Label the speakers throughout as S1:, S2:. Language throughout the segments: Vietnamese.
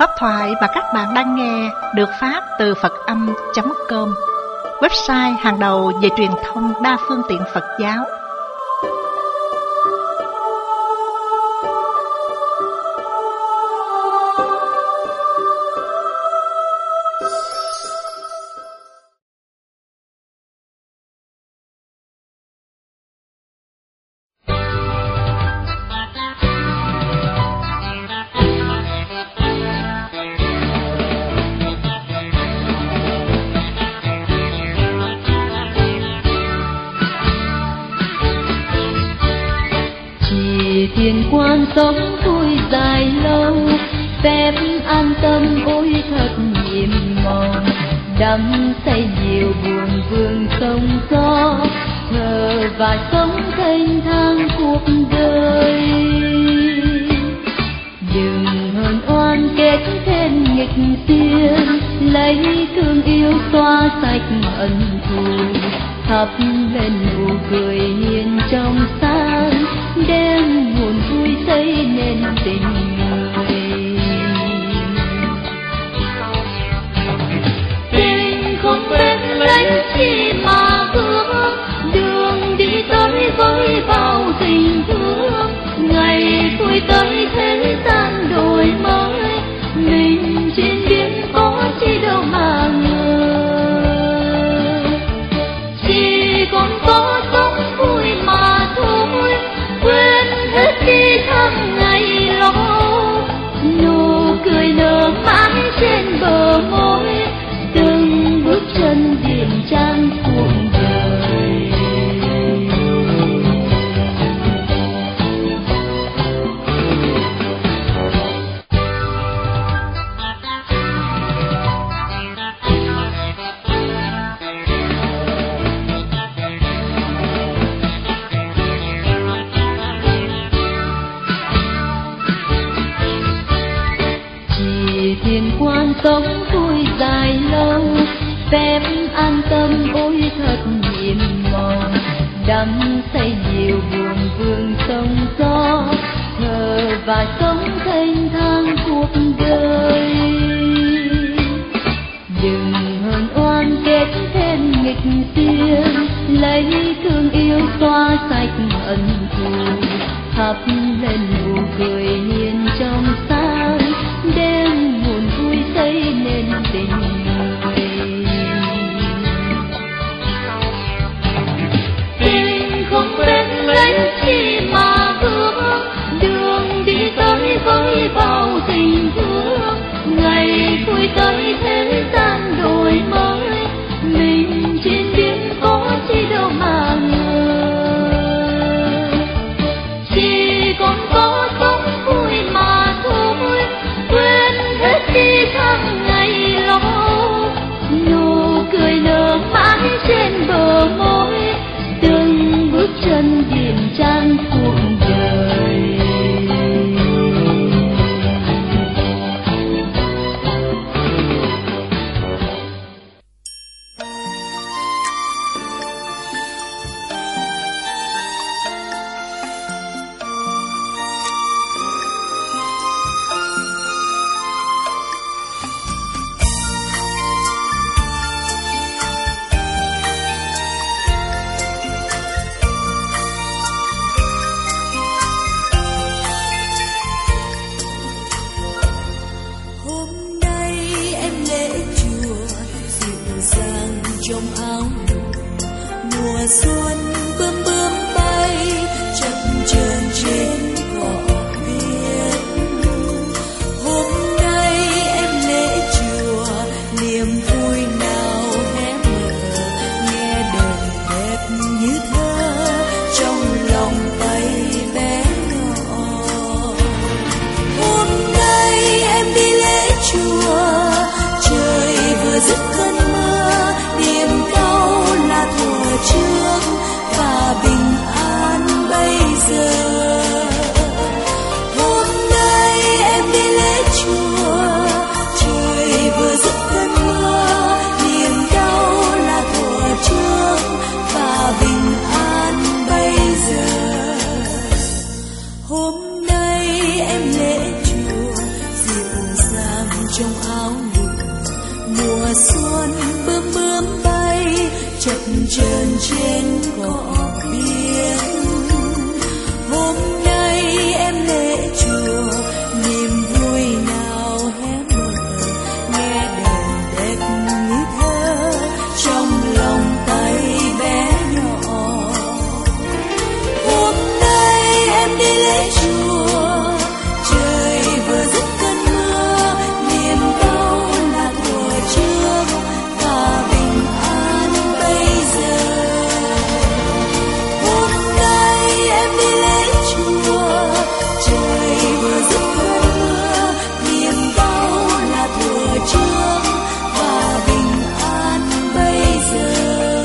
S1: Pháp thoại mà các bạn đang nghe được phát từ Phật-âm.com, website hàng đầu về truyền thông đa phương tiện Phật giáo.
S2: Thiền quan sống vui dài lâu, phép an tâm ôi thật nhiệm màu. Đắm say nhiều buồn vương sông gió, thờ và sống thênh thang cuộc đời. Đừng hờn oan kết thêm nghịch duyên, lấy thương yêu xóa sạch ân thù. Thắp lên nụ cười hiền trong sáng, đem nguồn vui xây nên tình người. Tình không biết lấy chi mà ước, đường đi tới với bao tình thương. Ngày vui tới thế gian đổi mới, mình trên biển có chi đâu mà ngờ. Chỉ còn có sống vui mà thôi, quên hết đi tháng ngày lo. Nụ cười nở mãi trên bờ môi, từng bước chân điềm trang cuộc đời. Thiền quan sống vui dài lâu, phép an tâm ôi thật nhiệm màu. Đắm say nhiều buồn vương sông gió, thờ và sống thênh thang cuộc đời. Đừng hờn oan kết thêm nghịch duyên, lấy thương yêu xóa sạch ân thù. Thắp lên nụ cười hiền trong sáng, đem nguồn vui xây nên tình người. Tình không biết lấy chi mà ước, đường đi tới với bao tình thương. Ngày vui tới thế gian đổi mới, mình trên biển có chi đâu mà ngờ. Chỉ còn có sống vui mà thôi, quên hết đi tháng ngày lo. Nụ cười nở mãi trên bờ môi, từng bước chân điềm trang cuộc đời. hôm nay em lễ chùa dịu dàng
S3: trơn trên cỏ biếc. Hôm nay em lễ chùa, niềm vui nào hé mở, nghe đờn đếch như thơ trong lòng tay bé nhỏ. Hôm nay em đi lễ chùa, trời vừa dứt cơn mưa, niềm đau là thuở trước và bình an bây giờ. Hôm nay em đi lễ chùa, trời vừa dứt cơn mưa, niềm đau là thuở trước và bình an bây giờ.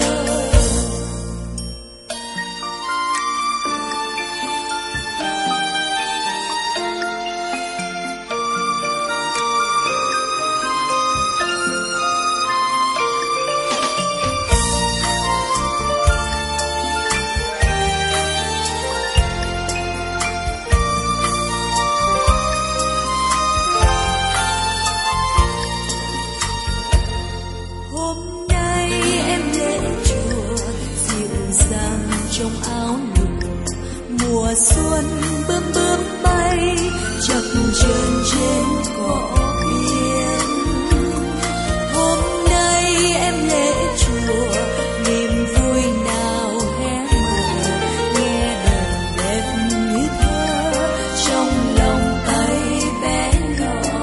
S3: Hôm nay em lễ chùa, dịu dàng trong áo lụa, mùa xuân bướm bướm bay chập chờn trên cỏ biếc. Hôm nay em lễ chùa, niềm vui nào hé mở, nghe đờn đếch như thơ trong lòng tay bé nhỏ.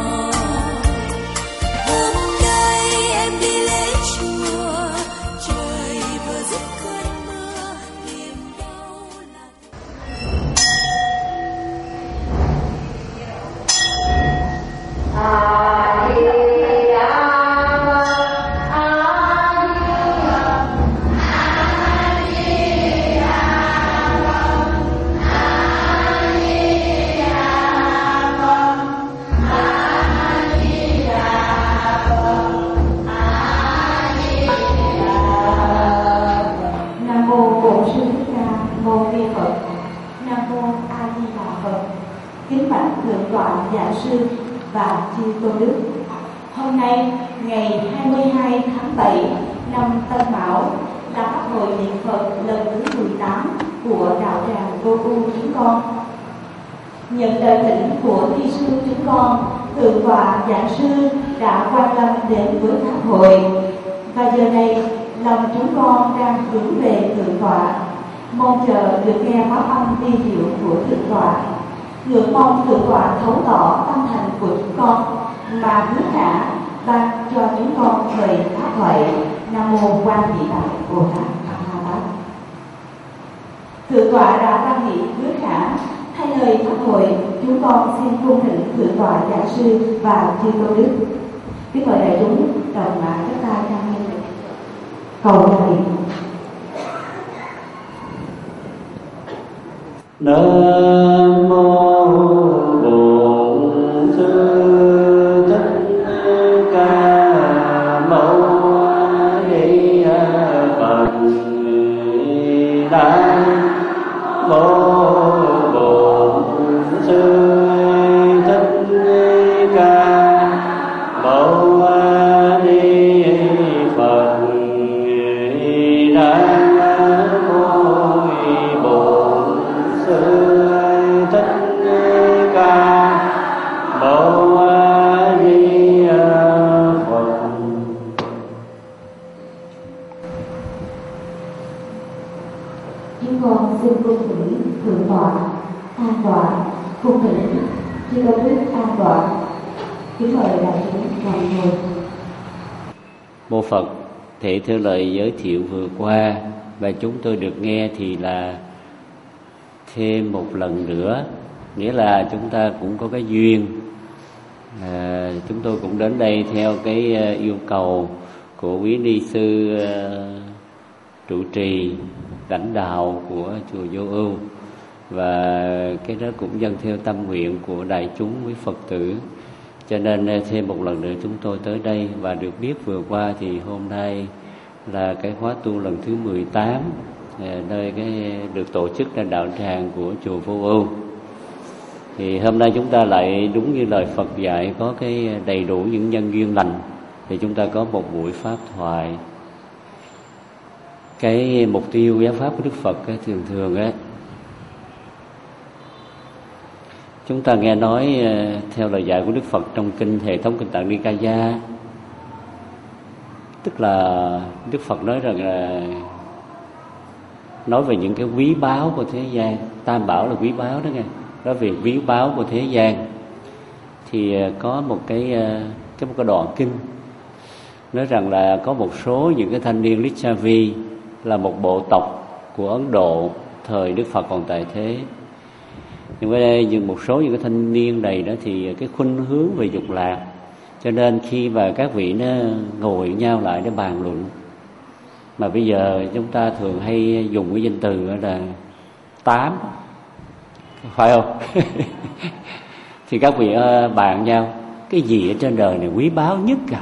S3: Hôm nay em đi lễ chùa, trời vừa dứt cơn mưa, niềm đau là
S4: Nam mô Bổn Sư Thích Ca Mâu Ni Phật. Nam mô A Di Đà Phật. Kính bạch thượng tọa giảng sư và chư tôn đức. Hôm nay ngày 22 tháng 7 năm Tân Mão là pháp hội niệm Phật lần thứ 18 của đạo tràng Vô U chúng con. Nhận lời thỉnh của thi sư chúng con, thượng tọa giảng sư đã quan lâm đến với pháp hội, và giờ này lòng chúng con đang hướng về thượng tọa, mong chờ được nghe pháp âm vi diệu của thượng tọa, ngưỡng mong thượng tọa thấu tỏ tâm thành của chúng con mà hứa khả ban cho chúng con lời pháp thoại. Nam mô Quan Hỷ Đại Bồ Tát Ma Ha Tát. Thượng tọa đã ban nghị hứa khả, thay lời pháp hội chúng con xin cung thỉnh thượng tọa giảng sư và chư tôn đức. Kính mời đại chúng đồng mã chắp tay trang nghiêm cầu nguyện.
S5: Nam mô Bổn Sư Thích Ca Mâu Ni Phật. Nam mô Bổn Sư Thích Ca Mâu Ni Phật. Nam mô Bổn Sư Thích Ca Mâu Ni Phật.
S4: Chúng con xin cung thỉnh thượng tọa an tọa, cung thỉnh chư tôn đức an tọa. Kính mời đại chúng ngồi ngồi.
S5: Mô Phật. Thể theo lời giới thiệu vừa qua và chúng tôi được nghe thì là thêm một lần nữa, nghĩa là chúng ta cũng có cái duyên. Chúng tôi cũng đến đây theo cái yêu cầu của quý ni sư trụ trì lãnh đạo của chùa Vô Ưu, và cái đó cũng dâng theo tâm nguyện của đại chúng quý Phật tử, cho nên thêm một lần nữa chúng tôi tới đây. Và được biết vừa qua thì hôm nay là cái khóa tu lần thứ 18 nơi cái được tổ chức tại đạo tràng của chùa Vô Ưu. Thì hôm nay chúng ta lại đúng như lời Phật dạy, có cái đầy đủ những nhân duyên lành, thì chúng ta có một buổi pháp thoại. cái mục tiêu giáo pháp của Đức Phật thường thường chúng ta nghe nói theo lời dạy của Đức Phật trong kinh hệ thống kinh Tạng Nikaya, tức là Đức Phật nói rằng là nói về những cái quý báu của thế gian. Tam bảo là quý báu đó nghe. Nói về quý báu của thế gian thì có một cái đoạn kinh nói rằng là có một số những cái thanh niên Licchavi là một bộ tộc của Ấn Độ thời Đức Phật còn tại thế. Nhưng ở đây một số những cái thanh niên này đó thì cái khuynh hướng về dục lạc, cho nên khi mà các vị nó ngồi nhau lại để bàn luận, mà bây giờ chúng ta thường hay dùng cái danh từ là tám, phải không? Thì các vị bàn nhau cái gì ở trên đời này quý báu nhất cả,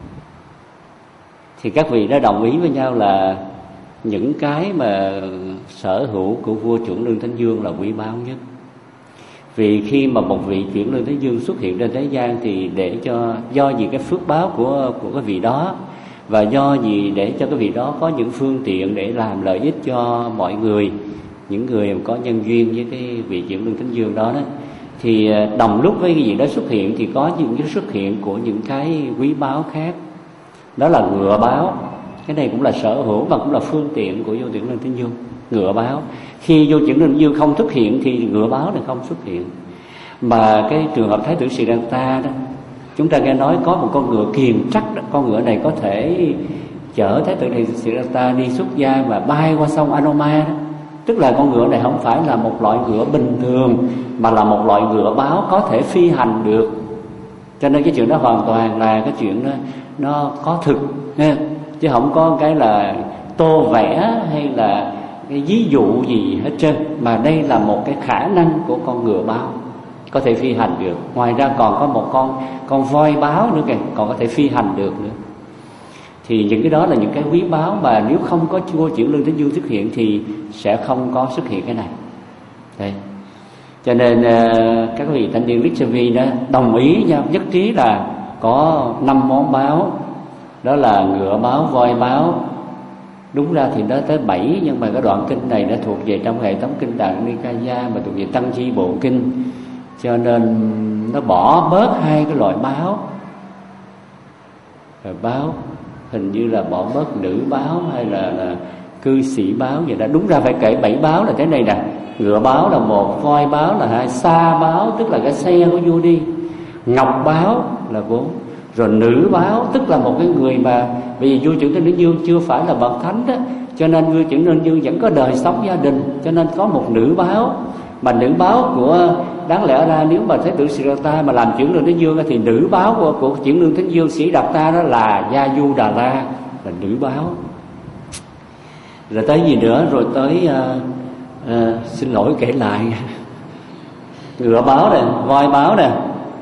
S5: thì các vị đã đồng ý với nhau là những cái mà sở hữu của vua Chuyển Lương Thánh Dương là quý báu nhất. Vì khi mà một vị Chuyển Lương Thánh Dương xuất hiện trên thế gian thì để cho do vì cái phước báo của cái vị đó, và do gì để cho cái vị đó có những phương tiện để làm lợi ích cho mọi người, những người có nhân duyên với cái vị Chuyển Lương Thánh Dương đó, thì đồng lúc với cái vị đó xuất hiện thì có những cái xuất hiện của những cái quý báu khác. Đó là ngựa báo. Cái này cũng là sở hữu và cũng là phương tiện của vô Chuyển Lương Thánh Dương. Ngựa báo, khi vô Chuyển Lương Thánh Dương không xuất hiện thì ngựa báo này không xuất hiện. Mà cái trường hợp Thái tử Siddhartha đó, chúng ta nghe nói có một con ngựa kiền trắc đó. Con ngựa này có thể chở Thái tử Siddhartha đi xuất gia và bay qua sông Anoma đó. Tức là con ngựa này không phải là một loại ngựa bình thường, mà là một loại ngựa báo có thể phi hành được. Cho nên cái chuyện đó hoàn toàn là cái chuyện đó nó có thực nha. Chứ không có cái là tô vẽ hay là cái ví dụ gì hết trơn, mà đây là một cái khả năng của con ngựa báo có thể phi hành được. Ngoài ra còn có một con voi báo nữa kìa, còn có thể phi hành được nữa. Thì những cái đó là những cái quý báu mà nếu không có vua Chuyển Lương Thánh Dương xuất hiện thì sẽ không có xuất hiện cái này. Đấy. Cho nên các vị thanh niên Licchavi đó đồng ý nhau nhất trí là có 5 món báo. Đó là ngựa báo, voi báo. Đúng ra thì nó tới 7, nhưng mà cái đoạn kinh này đã thuộc về trong hệ thống kinh Tạng Nikaya, mà thuộc về Tăng Chi Bộ Kinh, cho nên nó bỏ bớt 2 cái loại báo. Rồi báo hình như là bỏ bớt nữ báo hay là cư sĩ báo vậy đó. Đúng ra phải kể 7 báo là thế này nè. Ngựa báo là 1, voi báo là 2, sa báo tức là cái xe của vua đi, ngọc báo là 4, rồi nữ báo tức là một cái người mà vì vua Chuyển Lương Thánh Dương chưa phải là bậc thánh đó, cho nên vua Chuyển Lương Thánh Dương vẫn có đời sống gia đình, cho nên có một nữ báo. Mà nữ báo của, đáng lẽ ra nếu mà Thái tử Siddhartha mà làm Chuyển Lương Thánh Dương thì nữ báo của Chuyển Lương Thánh Dương Siddhartha đó là Gia Du Đà La, là nữ báo. Rồi tới gì nữa, rồi tới xin lỗi kể lại ngựa báo nè, voi báo nè,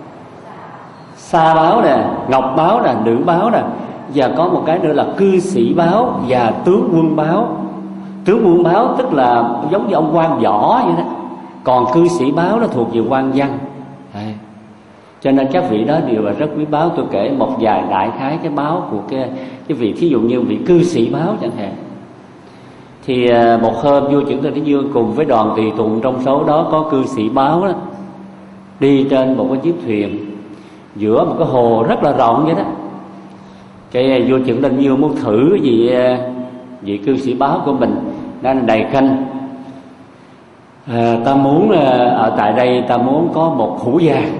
S5: sa báo nè, ngọc báo nè, nữ báo nè, và có một cái nữa là cư sĩ báo và tướng quân báo. Tướng quân báo tức là giống như ông quan võ vậy đó, còn cư sĩ báo nó thuộc về quan văn. Đấy. Cho nên các vị đó đều là rất quý báu. Tôi kể một vài đại khái cái báo của cái vị, thí dụ như vị cư sĩ báo chẳng hạn. Thì một hôm vua Chuyển Lương Thánh Dương cùng với đoàn tùy tùng, trong số đó có cư sĩ báo đó, đi trên một cái chiếc thuyền giữa một cái hồ rất là rộng vậy đó. Cái vua Chuyển Lương Thánh Dương muốn thử cái vị cư sĩ báo của mình, nên đầy khanh, ta muốn ở tại đây ta muốn có một hũ vàng.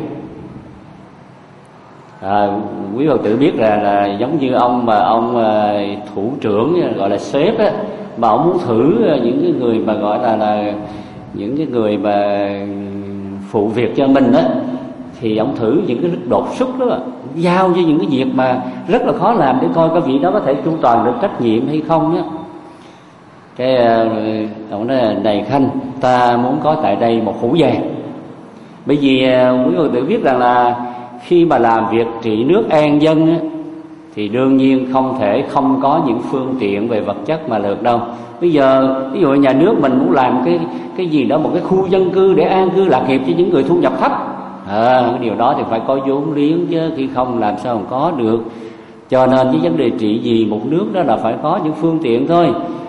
S5: Quý Phật tử biết là giống như ông thủ trưởng gọi là sếp á, mà ông muốn thử những cái người mà gọi là những cái người mà phụ việc cho mình á, thì ông thử những cái rất đột xuất đó, giao cho những cái việc mà rất là khó làm để coi cái vị đó có thể chu toàn được trách nhiệm hay không á. Cái ông nói là này khanh, ta muốn có tại đây một hũ vàng. Bởi vì quý Phật tử biết rằng là khi mà làm việc trị nước an dân á, thì đương nhiên không thể không có những phương tiện về vật chất mà được đâu. Bây giờ ví dụ nhà nước mình muốn làm cái gì đó, một cái khu dân cư để an cư lạc nghiệp cho những người thu nhập thấp, cái điều đó thì phải có vốn liếng chứ, khi không làm sao mà có được. Cho nên cái vấn đề trị vì một nước đó là phải có những phương tiện thôi.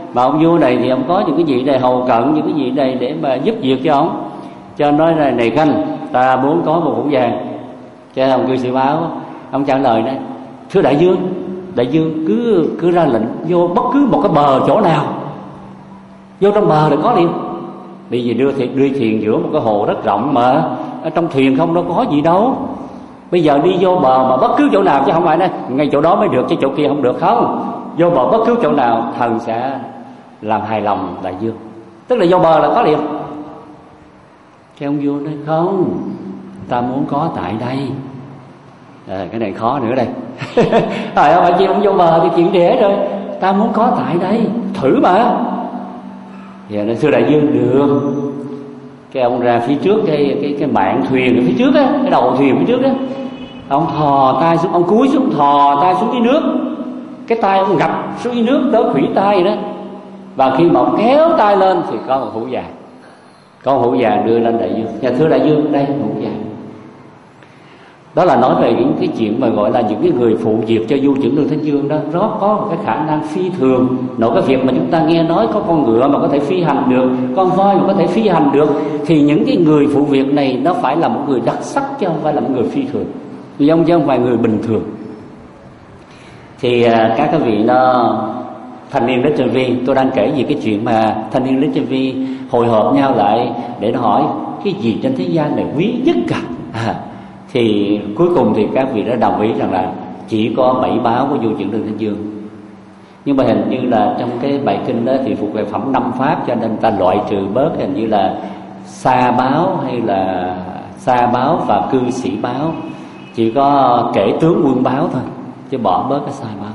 S5: Mà ông vua này thì ông có những cái vị này hầu cận, những cái vị này để mà giúp việc cho ông. Cho ông nói là này khanh, ta muốn có một hũ vàng. Cho ông cư sĩ báo, ông trả lời này: thưa đại vương cứ ra lệnh vô bất cứ một cái bờ chỗ nào, vô trong bờ là có liền. Bây giờ đưa thuyền giữa một cái hồ rất rộng mà ở trong thuyền không đâu có gì đâu. Bây giờ đi vô bờ mà bất cứ chỗ nào, chứ không phải nói ngay chỗ đó mới được chứ chỗ kia không được, không. Vô bờ bất cứ chỗ nào thần sẽ làm hài lòng đại vương. Tức là vô bờ là có liền. Cái ông vua nói không, ta muốn có tại đây. Cái này khó nữa đây. Tại ông chị ông vô bờ thì chuyện dễ rồi, ta muốn có tại đây thử mà. Giờ nói thưa đại vương được. Cái ông ra phía trước cái mạn thuyền ở phía trước á, cái đầu thuyền phía trước á, ông thò tay xuống, ông cúi xuống thò tay xuống dưới nước, cái tay ông gập xuống dưới nước tới khuỷu tay đó. Và khi mà ông kéo tay lên thì có một hũ vàng, có một hũ vàng đưa lên đại vương. Nhà thưa đại vương, đây hũ vàng. Đó là nói về những cái chuyện mà gọi là những cái người phụ việc cho vua Chưởng Lương Thánh Vương đó, rất có một cái khả năng phi thường. Nội cái việc mà chúng ta nghe nói có con ngựa mà có thể phi hành được, con voi mà có thể phi hành được, thì những cái người phụ việc này nó phải là một người đặc sắc chứ không phải là một người phi thường, vì ông chứ không phải người bình thường. Thì các cái vị nó thanh niên Lích Chân Vi, tôi đang kể về cái chuyện mà thanh niên Lích Chân Vi hồi họp nhau lại để nó hỏi cái gì trên thế gian này quý nhất cả. Thì cuối cùng thì các vị đã đồng ý rằng là chỉ có 7 báo của vua Chưởng Lương Thánh Vương. Nhưng mà hình như là trong cái bài kinh đó thì thuộc về phẩm 5 pháp, cho nên ta loại trừ bớt hình như là sa báo hay là sa báo và cư sĩ báo, chỉ có kể tướng quân báo thôi, chứ bỏ bớt cái sa báo.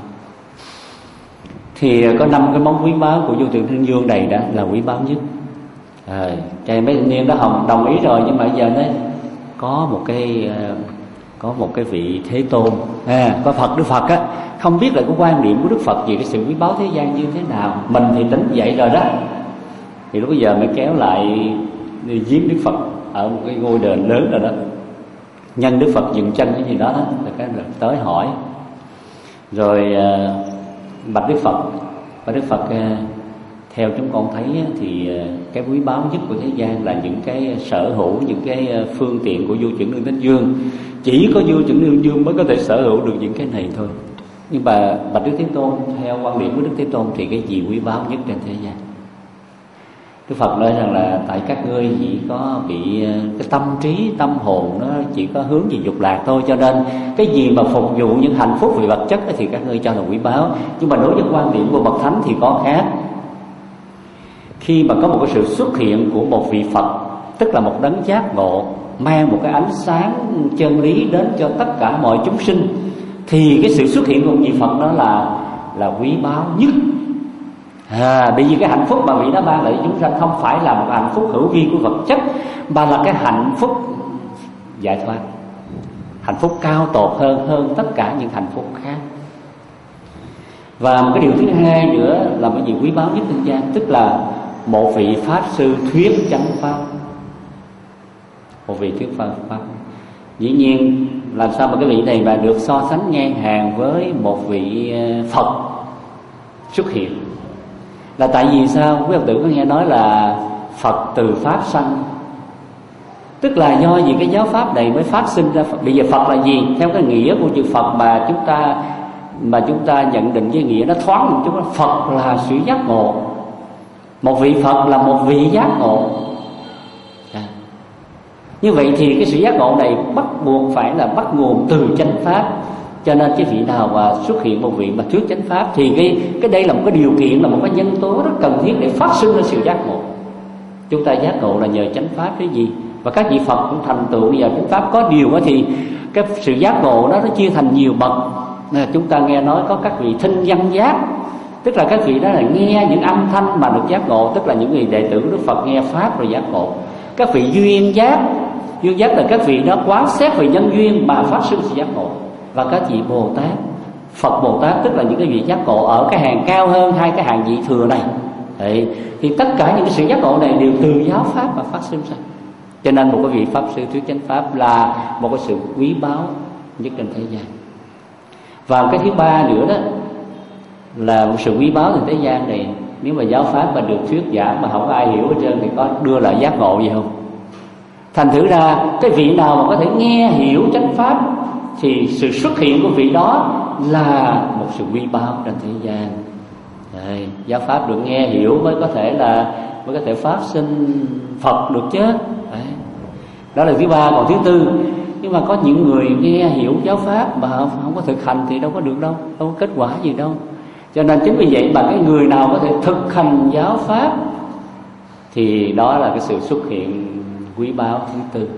S5: Thì có 5 cái món quý báu của vua Chưởng Lương Thánh Vương này đã là quý báu nhất. Mấy thanh niên đó đồng ý rồi, nhưng mà bây giờ nói có một cái vị Thế Tôn, có Đức Phật á, không biết là cái quan điểm của Đức Phật về cái sự quý báu thế gian như thế nào. Mình thì tính vậy rồi đó. Thì lúc bây giờ mới kéo lại đi giếng Đức Phật ở một cái ngôi đền lớn rồi đó. Nhân Đức Phật dừng chân cái gì đó là cái tới hỏi. Rồi bạch Đức Phật, và Đức Phật theo chúng con thấy thì cái quý báu nhất của thế gian là những cái sở hữu, những cái phương tiện của vua Chưởng Lương Thánh Vương. Chỉ có vua Chưởng Lương Vương mới có thể sở hữu được những cái này thôi. Nhưng mà bạch Đức Thế Tôn, theo quan điểm của Đức Thế Tôn thì cái gì quý báu nhất trên thế gian? Đức Phật nói rằng là tại các ngươi chỉ có bị cái tâm trí, tâm hồn nó chỉ có hướng về dục lạc thôi, cho nên cái gì mà phục vụ những hạnh phúc về vật chất thì các ngươi cho là quý báu. Nhưng mà đối với quan điểm của bậc thánh thì có khác. Khi mà có một cái sự xuất hiện của một vị Phật, tức là một đấng giác ngộ, mang một cái ánh sáng chân lý đến cho tất cả mọi chúng sinh, thì cái sự xuất hiện của một vị Phật đó là quý báu nhất. Bởi vì cái hạnh phúc mà vị đó mang lại chúng sanh không phải là một hạnh phúc hữu vi của vật chất, mà là cái hạnh phúc giải thoát, hạnh phúc cao tột hơn tất cả những hạnh phúc khác. Và một cái điều thứ hai nữa là cái gì quý báu nhất trên gian, tức là một vị pháp sư thuyết chánh pháp. Một vị thuyết pháp. Dĩ nhiên làm sao mà cái vị này mà được so sánh ngang hàng với một vị Phật xuất hiện, là tại vì sao? Quý Phật tử có nghe nói là Phật từ pháp sanh, tức là do vì cái giáo pháp này mới phát sinh ra. Bây giờ Phật là gì? Theo cái nghĩa của chữ Phật mà chúng ta nhận định với nghĩa nó thoáng một chút, Phật là sự giác ngộ. Một vị Phật là một vị giác ngộ. Như vậy thì cái sự giác ngộ này bắt buộc phải là bắt nguồn từ chánh pháp. Cho nên cái vị nào mà xuất hiện một vị mà thuyết chánh pháp thì cái đây là một cái điều kiện, là một cái nhân tố rất cần thiết để phát sinh ra sự giác ngộ. Chúng ta giác ngộ là nhờ chánh pháp cái gì? Và các vị Phật cũng thành tựu nhờ chánh pháp. Có điều đó thì cái sự giác ngộ đó nó chia thành nhiều bậc. Chúng ta nghe nói có các vị thinh văn giác, tức là các vị đó là nghe những âm thanh mà được giác ngộ, tức là những người đệ tử của Đức Phật nghe pháp rồi giác ngộ. Các vị duyên giác là các vị đó quán xét về nhân duyên mà phát sinh sự giác ngộ. Và các vị Bồ Tát, Phật Bồ Tát tức là những cái vị giác ngộ ở cái hàng cao hơn hai cái hàng vị thừa này. Thì tất cả những cái sự giác ngộ này đều từ giáo pháp mà phát sinh ra. Cho nên một cái vị pháp sư thuyết chánh pháp là một cái sự quý báu nhất trên thế gian. Và cái thứ ba nữa đó là một sự quý báu trên thế gian này, Nếu mà giáo pháp mà được thuyết giảng mà không có ai hiểu hết trơn thì có đưa lại giác ngộ gì không? Thành thử ra cái vị nào mà có thể nghe hiểu chánh pháp thì sự xuất hiện của vị đó là một sự quy báo trên thế gian. Đấy, giáo pháp được nghe hiểu mới có thể phát sinh Phật được chứ. Đấy. Đó là thứ ba. Còn thứ tư, nhưng mà có những người nghe hiểu giáo pháp mà không có thực hành thì đâu có được đâu có kết quả gì đâu. Cho nên chính vì vậy mà cái người nào có thể thực hành giáo pháp thì đó là cái sự xuất hiện quý báu thứ tư.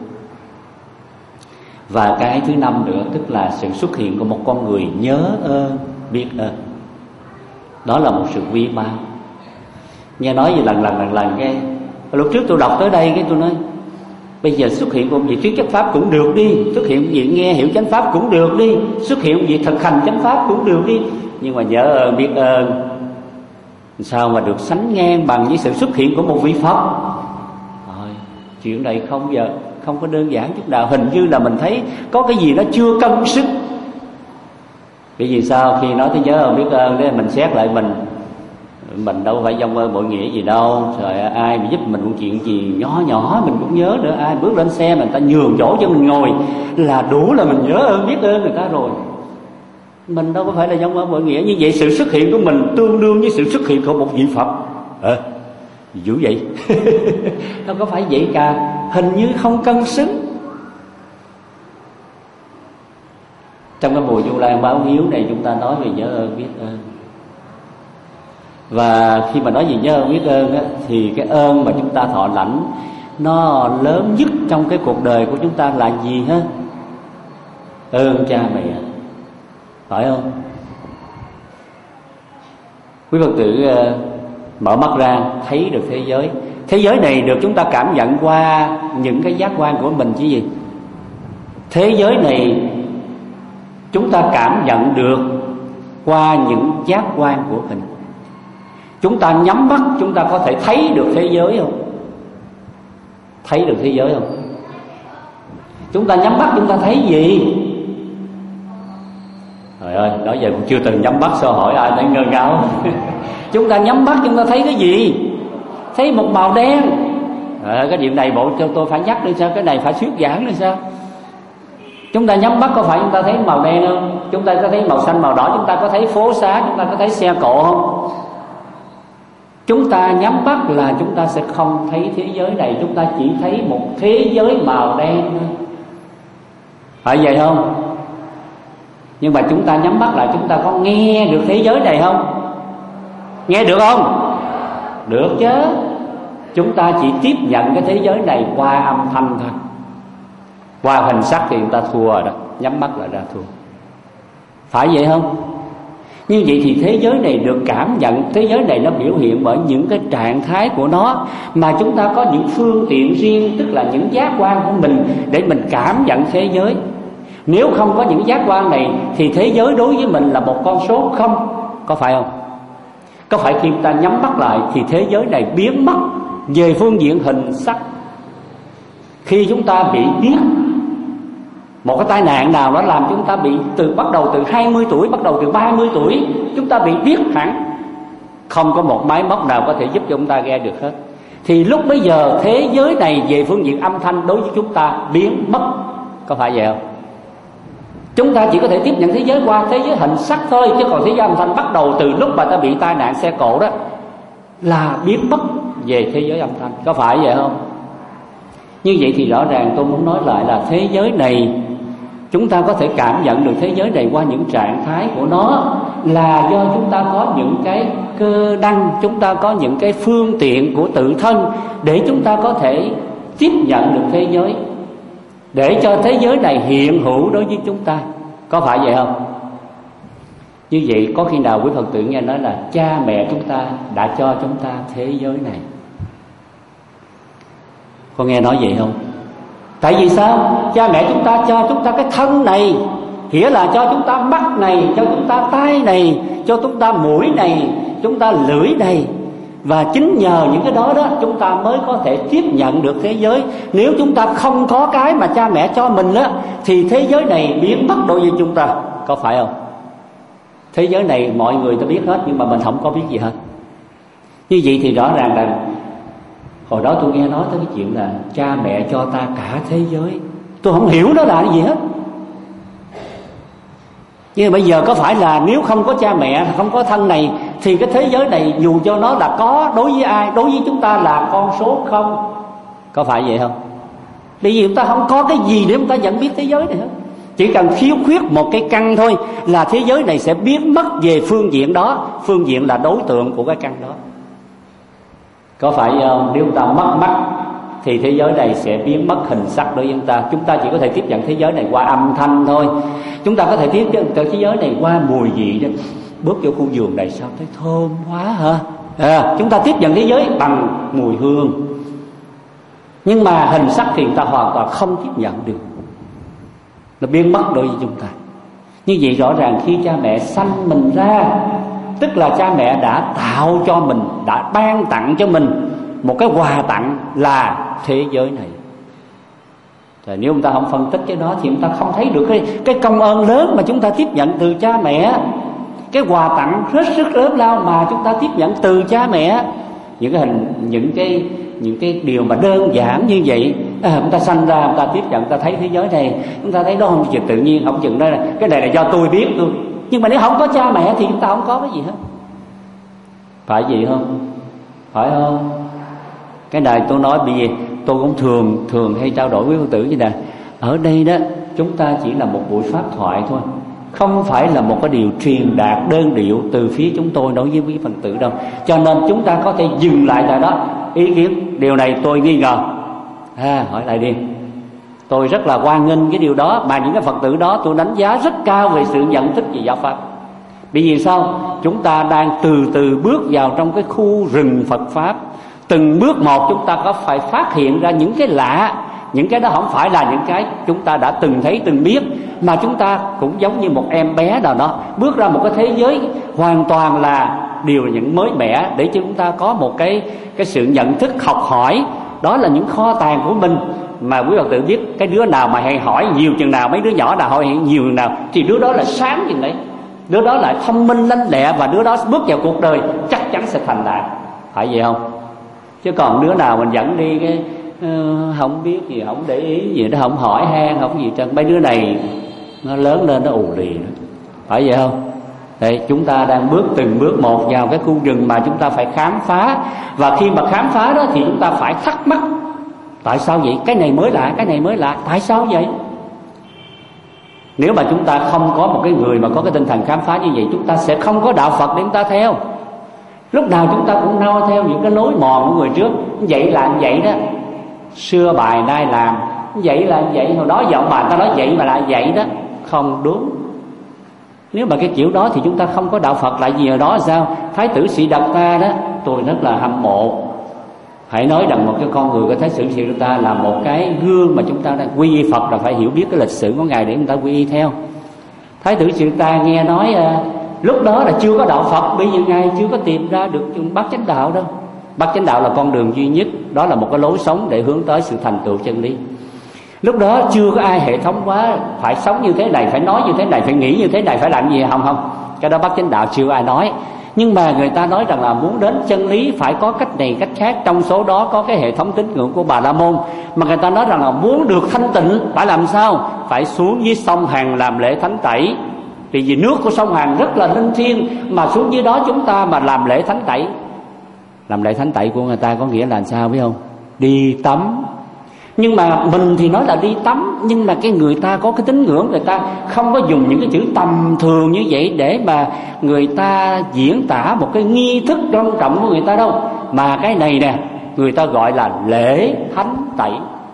S5: Và cái thứ năm nữa, tức là sự xuất hiện của một con người nhớ ơn, biết ơn. Đó là một sự quý báu. Nghe nói gì lần cái lúc trước tôi đọc tới đây cái tôi nói bây giờ xuất hiện của một vị thuyết chánh pháp cũng được đi, xuất hiện một vị nghe hiểu chánh pháp cũng được đi, xuất hiện một vị thực hành chánh pháp cũng được đi, nhưng mà nhớ ơn biết ơn sao mà được sánh ngang bằng với sự xuất hiện của một vị Phật. Rồi, chuyện này không có đơn giản chút nào. Hình như là mình thấy có cái gì nó chưa cân sức. Bởi vì sao? Khi nói tới nhớ ơn biết ơn đấy, mình xét lại mình đâu phải vong ơn bội nghĩa gì đâu. Rồi ai mà giúp mình một chuyện gì nhỏ nhỏ mình cũng nhớ nữa. Ai bước lên xe mà người ta nhường chỗ cho mình ngồi là đủ là mình nhớ ơn biết ơn người ta rồi. Mình đâu có phải là vong ơn bội nghĩa. Như vậy sự xuất hiện của mình tương đương với sự xuất hiện của một vị Phật. Dữ vậy. Đâu có phải vậy cả. Hình như không cân xứng. Trong cái mùa Vu Lan báo hiếu này chúng ta nói về nhớ ơn biết ơn. Và khi mà nói về nhớ ơn biết ơn á, thì cái ơn mà chúng ta thọ lãnh nó lớn nhất trong cái cuộc đời của chúng ta là gì ha? Ơn cha mẹ, phải không? Quý Phật tử mở mắt ra thấy được thế giới. Thế giới này được chúng ta cảm nhận qua những cái giác quan của mình chứ gì. Thế giới này chúng ta cảm nhận được qua những giác quan của mình. Chúng ta nhắm mắt chúng ta có thể thấy được thế giới không? Thấy được thế giới không? Chúng ta nhắm mắt chúng ta thấy gì? Trời ơi, nói giờ cũng chưa từng nhắm mắt sao hỏi ai thấy ngơ ngáo. Chúng ta nhắm mắt chúng ta thấy cái gì? Thấy một màu đen. Cái điểm này bộ cho tôi phải nhắc đi sao? Cái này phải thuyết giảng đi sao? Chúng ta nhắm mắt có phải chúng ta thấy màu đen không? Chúng ta có thấy màu xanh màu đỏ? Chúng ta có thấy phố xá? Chúng ta có thấy xe cộ không? Chúng ta nhắm mắt là chúng ta sẽ không thấy thế giới này. Chúng ta chỉ thấy một thế giới màu đen thôi. Phải vậy không? Nhưng mà chúng ta nhắm mắt lại chúng ta có nghe được thế giới này không? Nghe được không? Được chứ. Chúng ta chỉ tiếp nhận cái thế giới này qua âm thanh thôi. Qua hình sắc thì chúng ta thua rồi đó. Nhắm mắt là ra thua. Phải vậy không? Như vậy thì thế giới này được cảm nhận. Thế giới này nó biểu hiện bởi những cái trạng thái của nó. Mà chúng ta có những phương tiện riêng, tức là những giác quan của mình để mình cảm nhận thế giới. Nếu không có những giác quan này thì thế giới đối với mình là một con số không. Có phải không? Có phải khi chúng ta nhắm mắt lại thì thế giới này biến mất về phương diện hình sắc. Khi chúng ta bị điếc, một cái tai nạn nào đó làm chúng ta bị bắt đầu từ 20 tuổi, bắt đầu từ 30 tuổi chúng ta bị điếc hẳn, không có một máy móc nào có thể giúp cho chúng ta nghe được hết. Thì lúc bấy giờ thế giới này về phương diện âm thanh đối với chúng ta biến mất. Có phải vậy không? Chúng ta chỉ có thể tiếp nhận thế giới qua thế giới hình sắc thôi. Chứ còn thế giới âm thanh bắt đầu từ lúc mà ta bị tai nạn xe cộ đó là biến mất về thế giới âm thanh. Có phải vậy không? Như vậy thì rõ ràng tôi muốn nói lại là thế giới này chúng ta có thể cảm nhận được thế giới này qua những trạng thái của nó, là do chúng ta có những cái cơ năng, chúng ta có những cái phương tiện của tự thân để chúng ta có thể tiếp nhận được thế giới, để cho thế giới này hiện hữu đối với chúng ta. Có phải vậy không? Như vậy có khi nào quý Phật tử nghe nói là cha mẹ chúng ta đã cho chúng ta thế giới này? Có nghe nói vậy không? Tại vì sao? Cha mẹ chúng ta cho chúng ta cái thân này, nghĩa là cho chúng ta mắt này, cho chúng ta tai này, cho chúng ta mũi này, chúng ta lưỡi này. Và chính nhờ những cái đó đó chúng ta mới có thể tiếp nhận được thế giới. Nếu chúng ta không có cái mà cha mẹ cho mình đó thì thế giới này biến mất đối với chúng ta. Có phải không? Thế giới này mọi người ta biết hết nhưng mà mình không có biết gì hết. Như vậy thì rõ ràng là hồi đó tôi nghe nói tới cái chuyện là cha mẹ cho ta cả thế giới, tôi không hiểu đó là cái gì hết. Nhưng bây giờ có phải là nếu không có cha mẹ, không có thân này, thì cái thế giới này dù cho nó là có, đối với ai, đối với chúng ta là con số không? Có phải vậy không? Bởi vì chúng ta không có cái gì để chúng ta nhận biết thế giới này hết. Chỉ cần thiếu khuyết một cái căn thôi là thế giới này sẽ biến mất về phương diện đó. Phương diện là đối tượng của cái căn đó. Có phải không? Nếu chúng ta mất mắt thì thế giới này sẽ biến mất hình sắc đối với chúng ta. Chúng ta chỉ có thể tiếp nhận thế giới này qua âm thanh thôi. Chúng ta có thể tiếp nhận thế giới này qua mùi vị đó. Bước vô khu vườn này sao thấy thơm quá hả? Chúng ta tiếp nhận thế giới bằng mùi hương. Nhưng mà hình sắc thì người ta hoàn toàn không tiếp nhận được. Nó biến mất đối với chúng ta. Như vậy rõ ràng khi cha mẹ sanh mình ra, tức là cha mẹ đã tạo cho mình, đã ban tặng cho mình một cái quà tặng là thế giới này. Rồi nếu chúng ta không phân tích cái đó thì chúng ta không thấy được cái công ơn lớn mà chúng ta tiếp nhận từ cha mẹ. Cái quà tặng rất rất lớn lao mà chúng ta tiếp nhận từ cha mẹ. Những cái điều mà đơn giản như vậy, chúng ta sanh ra, chúng ta tiếp nhận, chúng ta thấy thế giới này, chúng ta thấy đó không chừng tự nhiên, không chừng đó là cái này là do tôi biết tôi. Nhưng mà nếu không có cha mẹ thì chúng ta không có cái gì hết. Phải vậy không? Phải không? Cái này tôi nói bởi vì tôi cũng thường hay trao đổi với Phật tử như này. Ở đây đó chúng ta chỉ là một buổi pháp thoại thôi, không phải là một cái điều truyền đạt đơn điệu từ phía chúng tôi đối với quý Phật tử đâu. Cho nên chúng ta có thể dừng lại tại đó. Ý kiến điều này tôi nghi ngờ, hỏi lại đi. Tôi rất là hoan nghênh cái điều đó. Mà những cái Phật tử đó tôi đánh giá rất cao về sự nhận thức về giáo pháp. Bởi vì sao? Chúng ta đang từ từ bước vào trong cái khu rừng Phật Pháp. Từng bước một chúng ta có phải phát hiện ra những cái lạ. Những cái đó không phải là những cái chúng ta đã từng thấy, từng biết, mà chúng ta cũng giống như một em bé nào đó bước ra một cái thế giới hoàn toàn là điều những mới mẻ, để cho chúng ta có một cái sự nhận thức học hỏi. Đó là những kho tàng của mình. Mà quý Phật tử biết, cái đứa nào mà hay hỏi nhiều chừng nào, mấy đứa nhỏ nào hỏi nhiều chừng nào, thì đứa đó là sáng chừng đấy, đứa đó là thông minh lanh lẹ, và đứa đó bước vào cuộc đời chắc chắn sẽ thành đạt. Phải vậy không? Chứ còn đứa nào mình dẫn đi cái không biết gì, không để ý gì, nó không hỏi han, không gì trơn, mấy đứa này nó lớn lên nó ù lì nữa. Phải vậy không? Đây, chúng ta đang bước từng bước một vào cái khu rừng mà chúng ta phải khám phá. Và khi mà khám phá đó thì chúng ta phải thắc mắc, tại sao vậy? Cái này mới lạ, cái này mới lạ, tại sao vậy? Nếu mà chúng ta không có một cái người mà có cái tinh thần khám phá như vậy, chúng ta sẽ không có đạo Phật để chúng ta theo. Lúc nào chúng ta cũng noi theo những cái lối mòn của người trước. Vậy là vậy đó, xưa bài nay làm, vậy là vậy. Hồi đó giọng bà ta nói vậy mà lại vậy đó, không đúng. Nếu mà cái kiểu đó thì chúng ta không có đạo Phật. Lại gì ở đó sao? Thái tử Sĩ Đạt Ta đó, tôi rất là hâm mộ. Hãy nói rằng một cái con người của Thái tử Sĩ Đạt Ta là một cái gương mà chúng ta đang quy y Phật, là phải hiểu biết cái lịch sử của Ngài để chúng ta quy y theo. Thái tử Sĩ Đạt Ta nghe nói lúc đó là chưa có đạo Phật, bây giờ Ngài chưa có tìm ra được bát chánh đạo đâu. Bát chánh đạo là con đường duy nhất, đó là một cái lối sống để hướng tới sự thành tựu chân lý. Lúc đó chưa có ai hệ thống quá, phải sống như thế này, phải nói như thế này, phải nghĩ như thế này, phải làm gì không. Cái đó bát chánh đạo chưa ai nói. Nhưng mà người ta nói rằng là muốn đến chân lý phải có cách này cách khác. Trong số đó có cái hệ thống tín ngưỡng của Bà La Môn. Mà người ta nói rằng là muốn được thanh tịnh phải làm sao? Phải xuống dưới sông Hằng làm lễ thánh tẩy. Vì nước của sông Hằng rất là linh thiêng, mà xuống dưới đó chúng ta mà làm lễ thánh tẩy. Làm lễ thánh tẩy của người ta có nghĩa là sao biết không? Đi tắm. Nhưng mà mình thì nói là đi tắm, nhưng mà cái người ta có cái tín ngưỡng, người ta không có dùng những cái chữ tầm thường như vậy để mà người ta diễn tả một cái nghi thức quan trọng của người ta đâu. Mà cái này nè, người ta gọi là lễ thánh tẩy.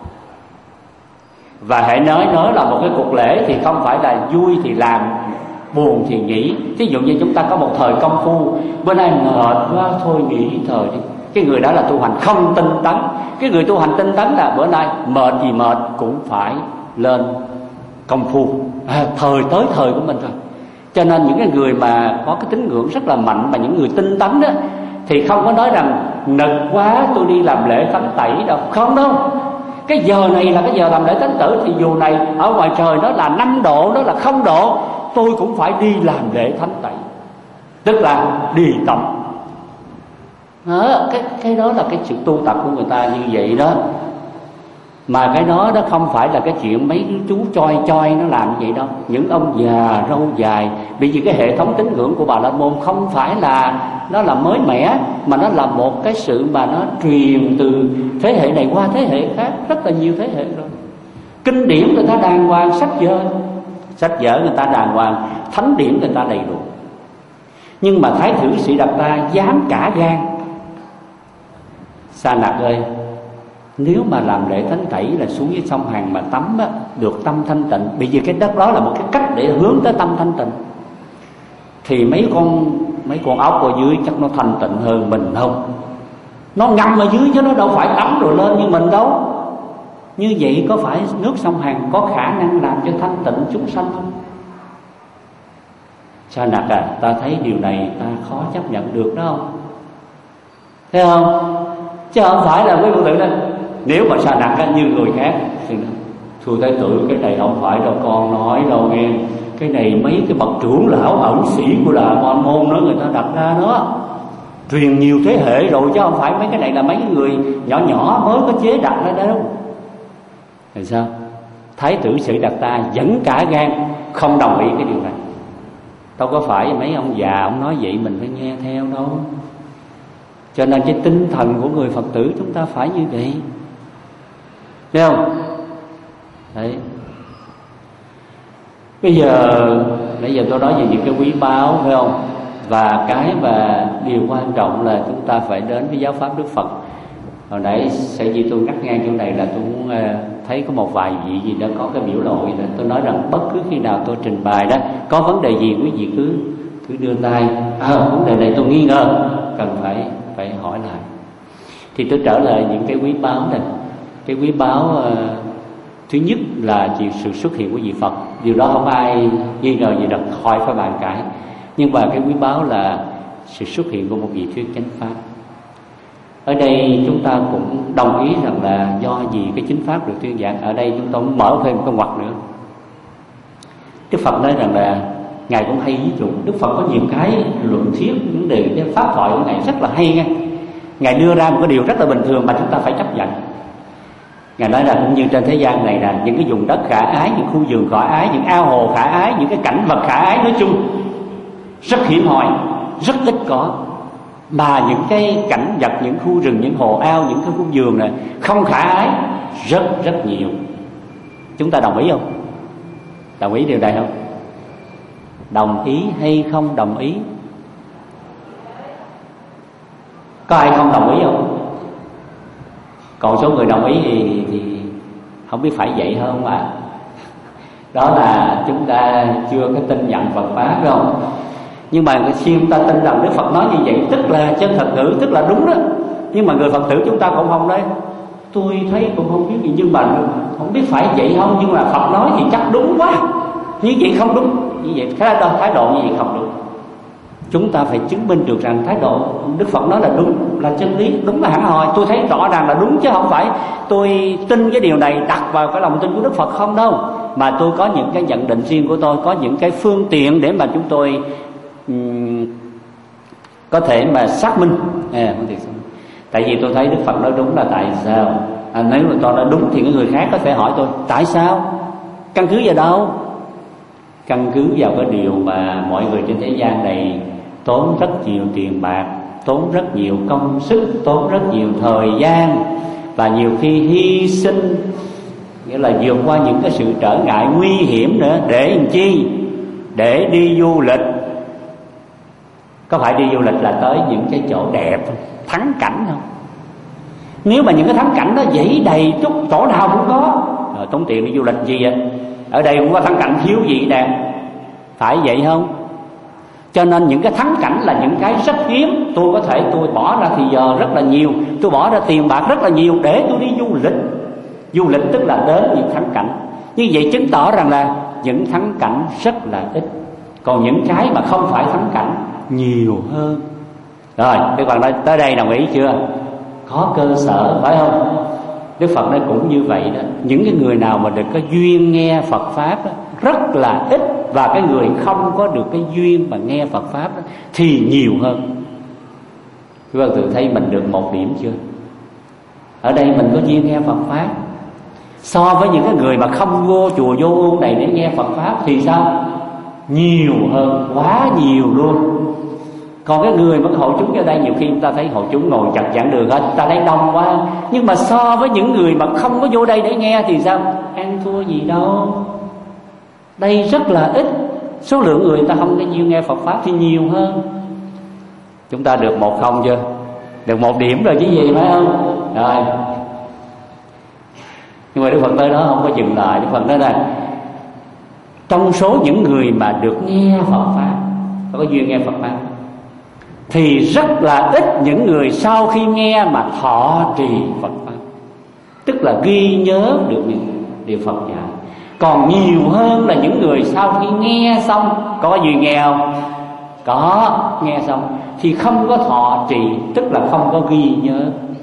S5: Và hãy nói là một cái cuộc lễ thì không phải là vui thì làm, buồn thì nghỉ. Ví dụ như chúng ta có một thời công phu, bữa nay mệt quá thôi nghỉ thời đi. Cái người đó là tu hành không tinh tấn. Cái người tu hành tinh tấn là bữa nay mệt gì mệt cũng phải lên công phu, thời tới thời của mình thôi. Cho nên những cái người mà có cái tín ngưỡng rất là mạnh, mà những người tinh tấn đó, thì không có nói rằng nực quá tôi đi làm lễ thánh tẩy đâu. Không đâu. Cái giờ này là cái giờ làm lễ thánh tử, thì dù này ở ngoài trời nó là 5 độ, nó là 0 độ, tôi cũng phải đi làm lễ thánh tẩy. Tức là đi tắm. đó, cái đó là cái sự tu tập của người ta như vậy đó. Mà cái đó không phải là cái chuyện mấy chú choi nó làm như vậy đâu. Những ông già râu dài, bởi vì cái hệ thống tín ngưỡng của Bà La Môn không phải là nó là mới mẻ, mà nó là một cái sự mà nó truyền từ thế hệ này qua thế hệ khác rất là nhiều thế hệ rồi. Kinh điển người ta đàng hoàng, sách vở người ta đàng hoàng, thánh điển người ta đầy đủ. Nhưng mà Thái tử Siddhartha dám cả gan: Sa Nặc ơi, nếu mà làm lễ thánh tẩy là xuống dưới sông Hằng mà tắm á, được tâm thanh tịnh, bởi vì cái đất đó là một cái cách để hướng tới tâm thanh tịnh, thì mấy con ốc ở dưới chắc nó thanh tịnh hơn mình không? Nó ngâm ở dưới chứ nó đâu phải tắm rồi lên như mình đâu. Như vậy có phải nước sông Hằng có khả năng làm cho thanh tịnh chúng sanh không? Sa Nặc à, ta thấy điều này ta khó chấp nhận được đó không? Thấy không? Chứ không phải là quý Phật tử đó. Nếu mà Sa Nặc như người khác thì thưa Thái tử, cái này không phải đâu con nói đâu nghe. Cái này mấy cái bậc trưởng lão ẩn sĩ của Đà Môn đó người ta đặt ra đó, truyền nhiều thế hệ rồi, chứ không phải mấy cái này là mấy người nhỏ mới có chế đặt ra đâu. Thì sao? Thái tử Siddhartha vẫn cả gan không đồng ý cái điều này. Đâu có phải mấy ông già ông nói vậy mình phải nghe theo đâu. Cho nên cái tinh thần của người Phật tử chúng ta phải như vậy, thấy không? Đấy. Bây giờ nãy giờ tôi nói về những cái quý báu, phải không? Và cái mà điều quan trọng là chúng ta phải đến với giáo pháp Đức Phật. Hồi nãy sẽ vì tôi ngắt ngang chỗ này là tôi muốn thấy có một vài vị gì đó có cái biểu lộ gì đó. Tôi nói rằng bất cứ khi nào tôi trình bày đó, có vấn đề gì quý vị cứ đưa tay. Vấn đề này tôi nghi ngờ, cần phải hỏi lại. Thì tôi trở lại những cái quý báu này. Cái quý báu thứ nhất là sự xuất hiện của vị Phật. Điều đó không ai nghi ngờ gì được, khỏi phải bàn cãi. Nhưng mà cái quý báu là sự xuất hiện của một vị thuyết chánh pháp. Ở đây chúng ta cũng đồng ý rằng là do gì cái chính pháp được tuyên giảng. Ở đây chúng ta muốn mở thêm một cái ngoặt nữa. Đức Phật nói rằng là Ngài cũng hay ví dụ. Đức Phật có nhiều cái luận thuyết vấn đề cái pháp thoại của Ngài rất là hay nha. Ngài đưa ra một cái điều rất là bình thường mà chúng ta phải chấp nhận. Ngài nói là cũng như trên thế gian này là những cái vùng đất khả ái, những khu vườn khả ái, những ao hồ khả ái, những cái cảnh vật khả ái nói chung rất hiếm hoi, rất ít có. Mà những cái cảnh vật, những khu rừng, những hồ ao, những cái khu vườn này không khả ái rất nhiều. Chúng ta đồng ý không? Đồng ý điều này không? Đồng ý hay không đồng ý? Có ai không đồng ý không? Còn số người đồng ý thì không biết phải vậy hơn mà. Đó là chúng ta chưa có tin nhận Phật Pháp, phải không? Nhưng mà khi chúng ta tin rằng Đức Phật nói như vậy tức là chân thật ngữ, tức là đúng đó. Nhưng mà người Phật tử chúng ta cũng không đấy. Tôi thấy cũng không biết gì, nhưng mà không biết phải vậy không. Nhưng mà Phật nói thì chắc đúng quá. Như vậy không đúng. Như vậy thái độ như vậy không đúng. Chúng ta phải chứng minh được rằng thái độ Đức Phật nói là đúng, là chân lý, đúng là hẳn hoi. Tôi thấy rõ ràng là đúng, chứ không phải tôi tin cái điều này đặt vào cái lòng tin của Đức Phật không đâu. Mà tôi có những cái nhận định riêng của tôi, có những cái phương tiện để mà chúng tôi có thể mà xác minh. Tại vì tôi thấy Đức Phật nói đúng là tại sao? Nếu mà tôi nói đúng thì cái người khác có thể hỏi tôi tại sao? Căn cứ vào đâu? Căn cứ vào cái điều mà mọi người trên thế gian này tốn rất nhiều tiền bạc, tốn rất nhiều công sức, tốn rất nhiều thời gian, và nhiều khi hy sinh, nghĩa là vượt qua những cái sự trở ngại nguy hiểm nữa để làm chi? Để đi du lịch. Có phải đi du lịch là tới những cái chỗ đẹp, thắng cảnh không? Nếu mà những cái thắng cảnh đó dãy đầy chút, chỗ nào cũng có, tốn tiền đi du lịch gì vậy? Ở đây cũng có thắng cảnh, thiếu gì nè, phải vậy không? Cho nên những cái thắng cảnh là những cái rất hiếm. Tôi có thể tôi bỏ ra thì giờ rất là nhiều, tôi bỏ ra tiền bạc rất là nhiều để tôi đi du lịch. Du lịch tức là đến những thắng cảnh. Như vậy chứng tỏ rằng là những thắng cảnh rất là ít, còn những cái mà không phải thắng cảnh nhiều hơn. Rồi, Đức Phật nói tới đây đồng ý chưa? Có cơ sở phải không? Đức Phật nói cũng như vậy đó. Những cái người nào mà được có duyên nghe Phật Pháp đó, rất là ít. Và cái người không có được cái duyên mà nghe Phật Pháp đó, thì nhiều hơn. Quý Phật tử thấy mình được 1 điểm chưa? Ở đây mình có duyên nghe Phật Pháp. So với những cái người mà không vô chùa vô ôn này để nghe Phật Pháp thì sao? Nhiều hơn, quá nhiều luôn. Còn cái người mà cái hội chúng ở đây, nhiều khi chúng ta thấy hội chúng ngồi chặt giảng đường hết, ta thấy đông quá. Nhưng mà so với những người mà không có vô đây để nghe thì sao? Ăn thua gì đâu. Đây rất là ít. Số lượng người ta không có duyên nghe Phật Pháp thì nhiều hơn. Chúng ta được 1-0 chưa? Được 1 điểm rồi chứ gì, phải không? Rồi. Nhưng mà Đức Phật tới đó không có dừng lại. Đức Phật nói là trong số những người mà được nghe Phật Pháp, có duyên nghe Phật Pháp, thì rất là ít những người sau khi nghe mà thọ trì Phật Pháp, tức là ghi nhớ được những điều Phật dạy. Còn nhiều hơn là những người sau khi nghe xong, có duyên nghe không? Có, nghe xong thì không có thọ trì, tức là không có ghi nhớ.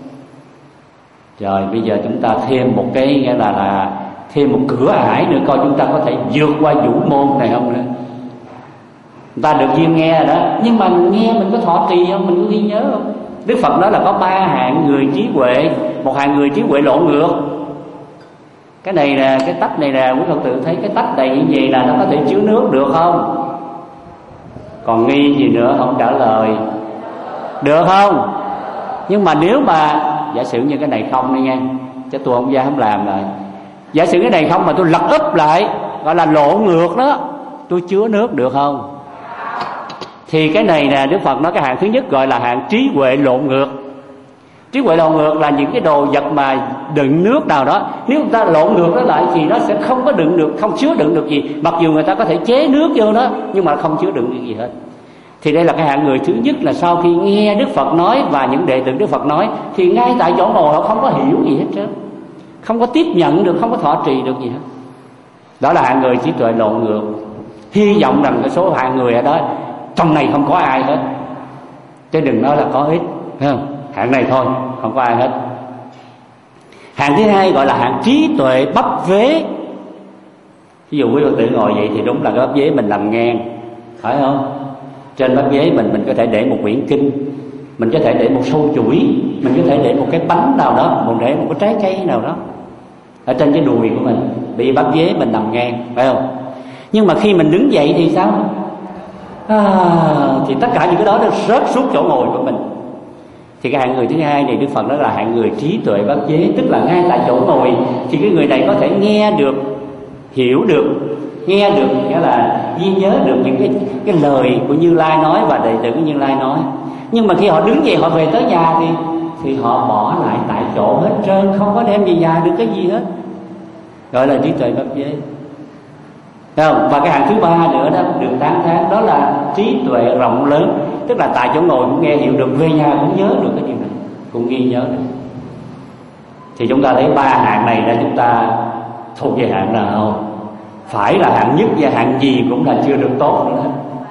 S5: Rồi bây giờ chúng ta thêm một cái, nghĩa là thêm một cửa ải nữa, coi chúng ta có thể vượt qua vũ môn này không nữa. Người ta được duyên nghe rồi đó, nhưng mà nghe mình có thọ trì không, mình có ghi nhớ không? Đức Phật nói là có 3 hạng người trí huệ. Một hạng người trí huệ lộn ngược. Cái này là cái tách này là quý Phật tử thấy cái tách này như vậy là nó có thể chứa nước được không? Còn nghi gì nữa không trả lời? Được không? Nhưng mà nếu mà giả sử như cái này không đi nha, chứ tôi không dám làm lại. Giả sử cái này không mà tôi lật úp lại, gọi là lộn ngược đó, tôi chứa nước được không? Thì cái này nè, Đức Phật nói cái hạng thứ nhất gọi là hạng trí huệ lộn ngược. Trí huệ lộn ngược là những cái đồ vật mà đựng nước nào đó, nếu chúng ta lộn ngược nó lại thì nó sẽ không có đựng được, không chứa đựng được gì. Mặc dù người ta có thể chế nước vô đó, nhưng mà không chứa đựng được gì hết. Thì đây là cái hạng người thứ nhất, là sau khi nghe Đức Phật nói và những đệ tử Đức Phật nói thì ngay tại chỗ ngồi họ không có hiểu gì hết trơn, không có tiếp nhận được, không có thọ trì được gì hết. Đó là hạng người trí tuệ lộn ngược. Hy vọng rằng cái số hạng người ở đó trong này không có ai hết, chứ đừng nói là có ít, thấy không? Hạng này thôi, không có ai hết. Hạng thứ hai gọi là hạng trí tuệ bắp vế. Ví dụ quý Phật tử ngồi vậy thì đúng là cái bắp vế mình nằm ngang, phải không? Trên bắp vế mình có thể để một quyển kinh, mình có thể để một sâu chuỗi, mình có thể để một cái bánh nào đó, mình để một cái trái cây nào đó ở trên cái đùi của mình, bị bắp vế mình nằm ngang, phải không? Nhưng mà khi mình đứng dậy thì sao? Thì tất cả những cái đó nó rớt xuống chỗ ngồi của mình. Thì cái hạng người thứ hai này Đức Phật nói là hạng người trí tuệ bắp vế, tức là ngay tại chỗ ngồi thì cái người này có thể nghe được, hiểu được, nghe được, nghĩa là ghi nhớ được những cái lời của Như Lai nói và đệ tử của Như Lai nói. Nhưng mà khi họ đứng dậy họ về tới nhà thì họ bỏ lại tại chỗ hết trơn, không có đem về nhà được cái gì hết, gọi là trí tuệ bắp vế. Không? Và cái hạng thứ ba nữa đó được tán thán, đó là trí tuệ rộng lớn, tức là tại chỗ ngồi cũng nghe hiểu được, về nhà cũng nhớ được cái điều này, cũng ghi nhớ được. Thì chúng ta thấy 3 hạng này là chúng ta thuộc về hạng nào không? Phải là hạng nhất và hạng gì cũng là chưa được tốt nữa.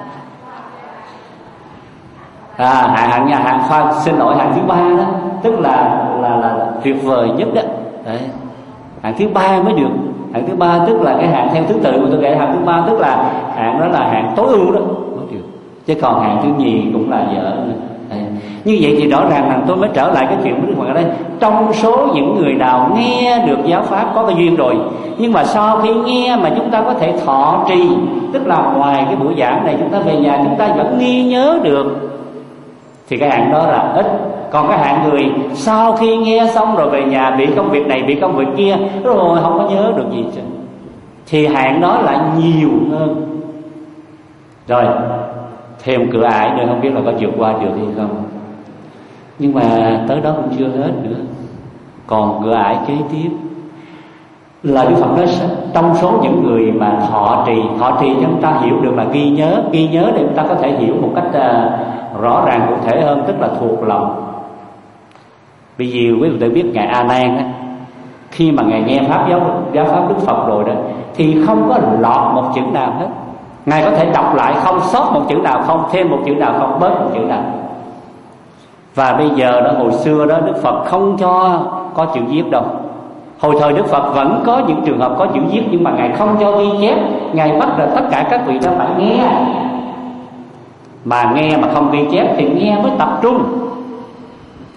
S5: Xin lỗi, hạng thứ ba đó, tức là tuyệt vời nhất đó. Đấy. Hạng thứ ba mới được. Hạng thứ ba tức là cái hạng theo thứ tự của tôi kể, hạng thứ ba tức là hạng đó là hạng tối ưu đó, chứ còn hạng thứ nhì cũng là dở nữa. Như vậy thì rõ ràng là tôi mới trở lại cái chuyện của Đức Phật ở đây. Trong số những người nào nghe được giáo pháp có cái duyên rồi, nhưng mà sau khi nghe mà chúng ta có thể thọ trì, tức là ngoài cái buổi giảng này chúng ta về nhà chúng ta vẫn ghi nhớ được, thì cái hạng đó là ít. Còn cái hạng người sau khi nghe xong rồi về nhà bị công việc này bị công việc kia rồi không có nhớ được gì chứ, thì hạng đó lại nhiều hơn. Rồi thêm cửa ải nữa, không biết là có vượt qua được hay không. Nhưng mà tới đó cũng chưa hết nữa, còn cửa ải kế tiếp là Đức Phật nói trong số những người mà thọ trì chúng ta hiểu được là ghi nhớ để chúng ta có thể hiểu một cách rõ ràng cụ thể hơn, tức là thuộc lòng. Bây giờ quý vị tự biết ngài A Nan á, khi mà ngài nghe pháp giáo pháp Đức Phật rồi đó thì không có lọt một chữ nào hết. Ngài có thể đọc lại không sót một chữ nào, không thêm một chữ nào, không bớt một chữ nào. Và bây giờ đó, hồi xưa đó Đức Phật không cho có chữ viết đâu. Hồi thời Đức Phật vẫn có những trường hợp có chữ viết, nhưng mà ngài không cho ghi chép. Ngài bắt là tất cả các vị đó phải nghe, mà nghe mà không ghi chép thì nghe mới tập trung.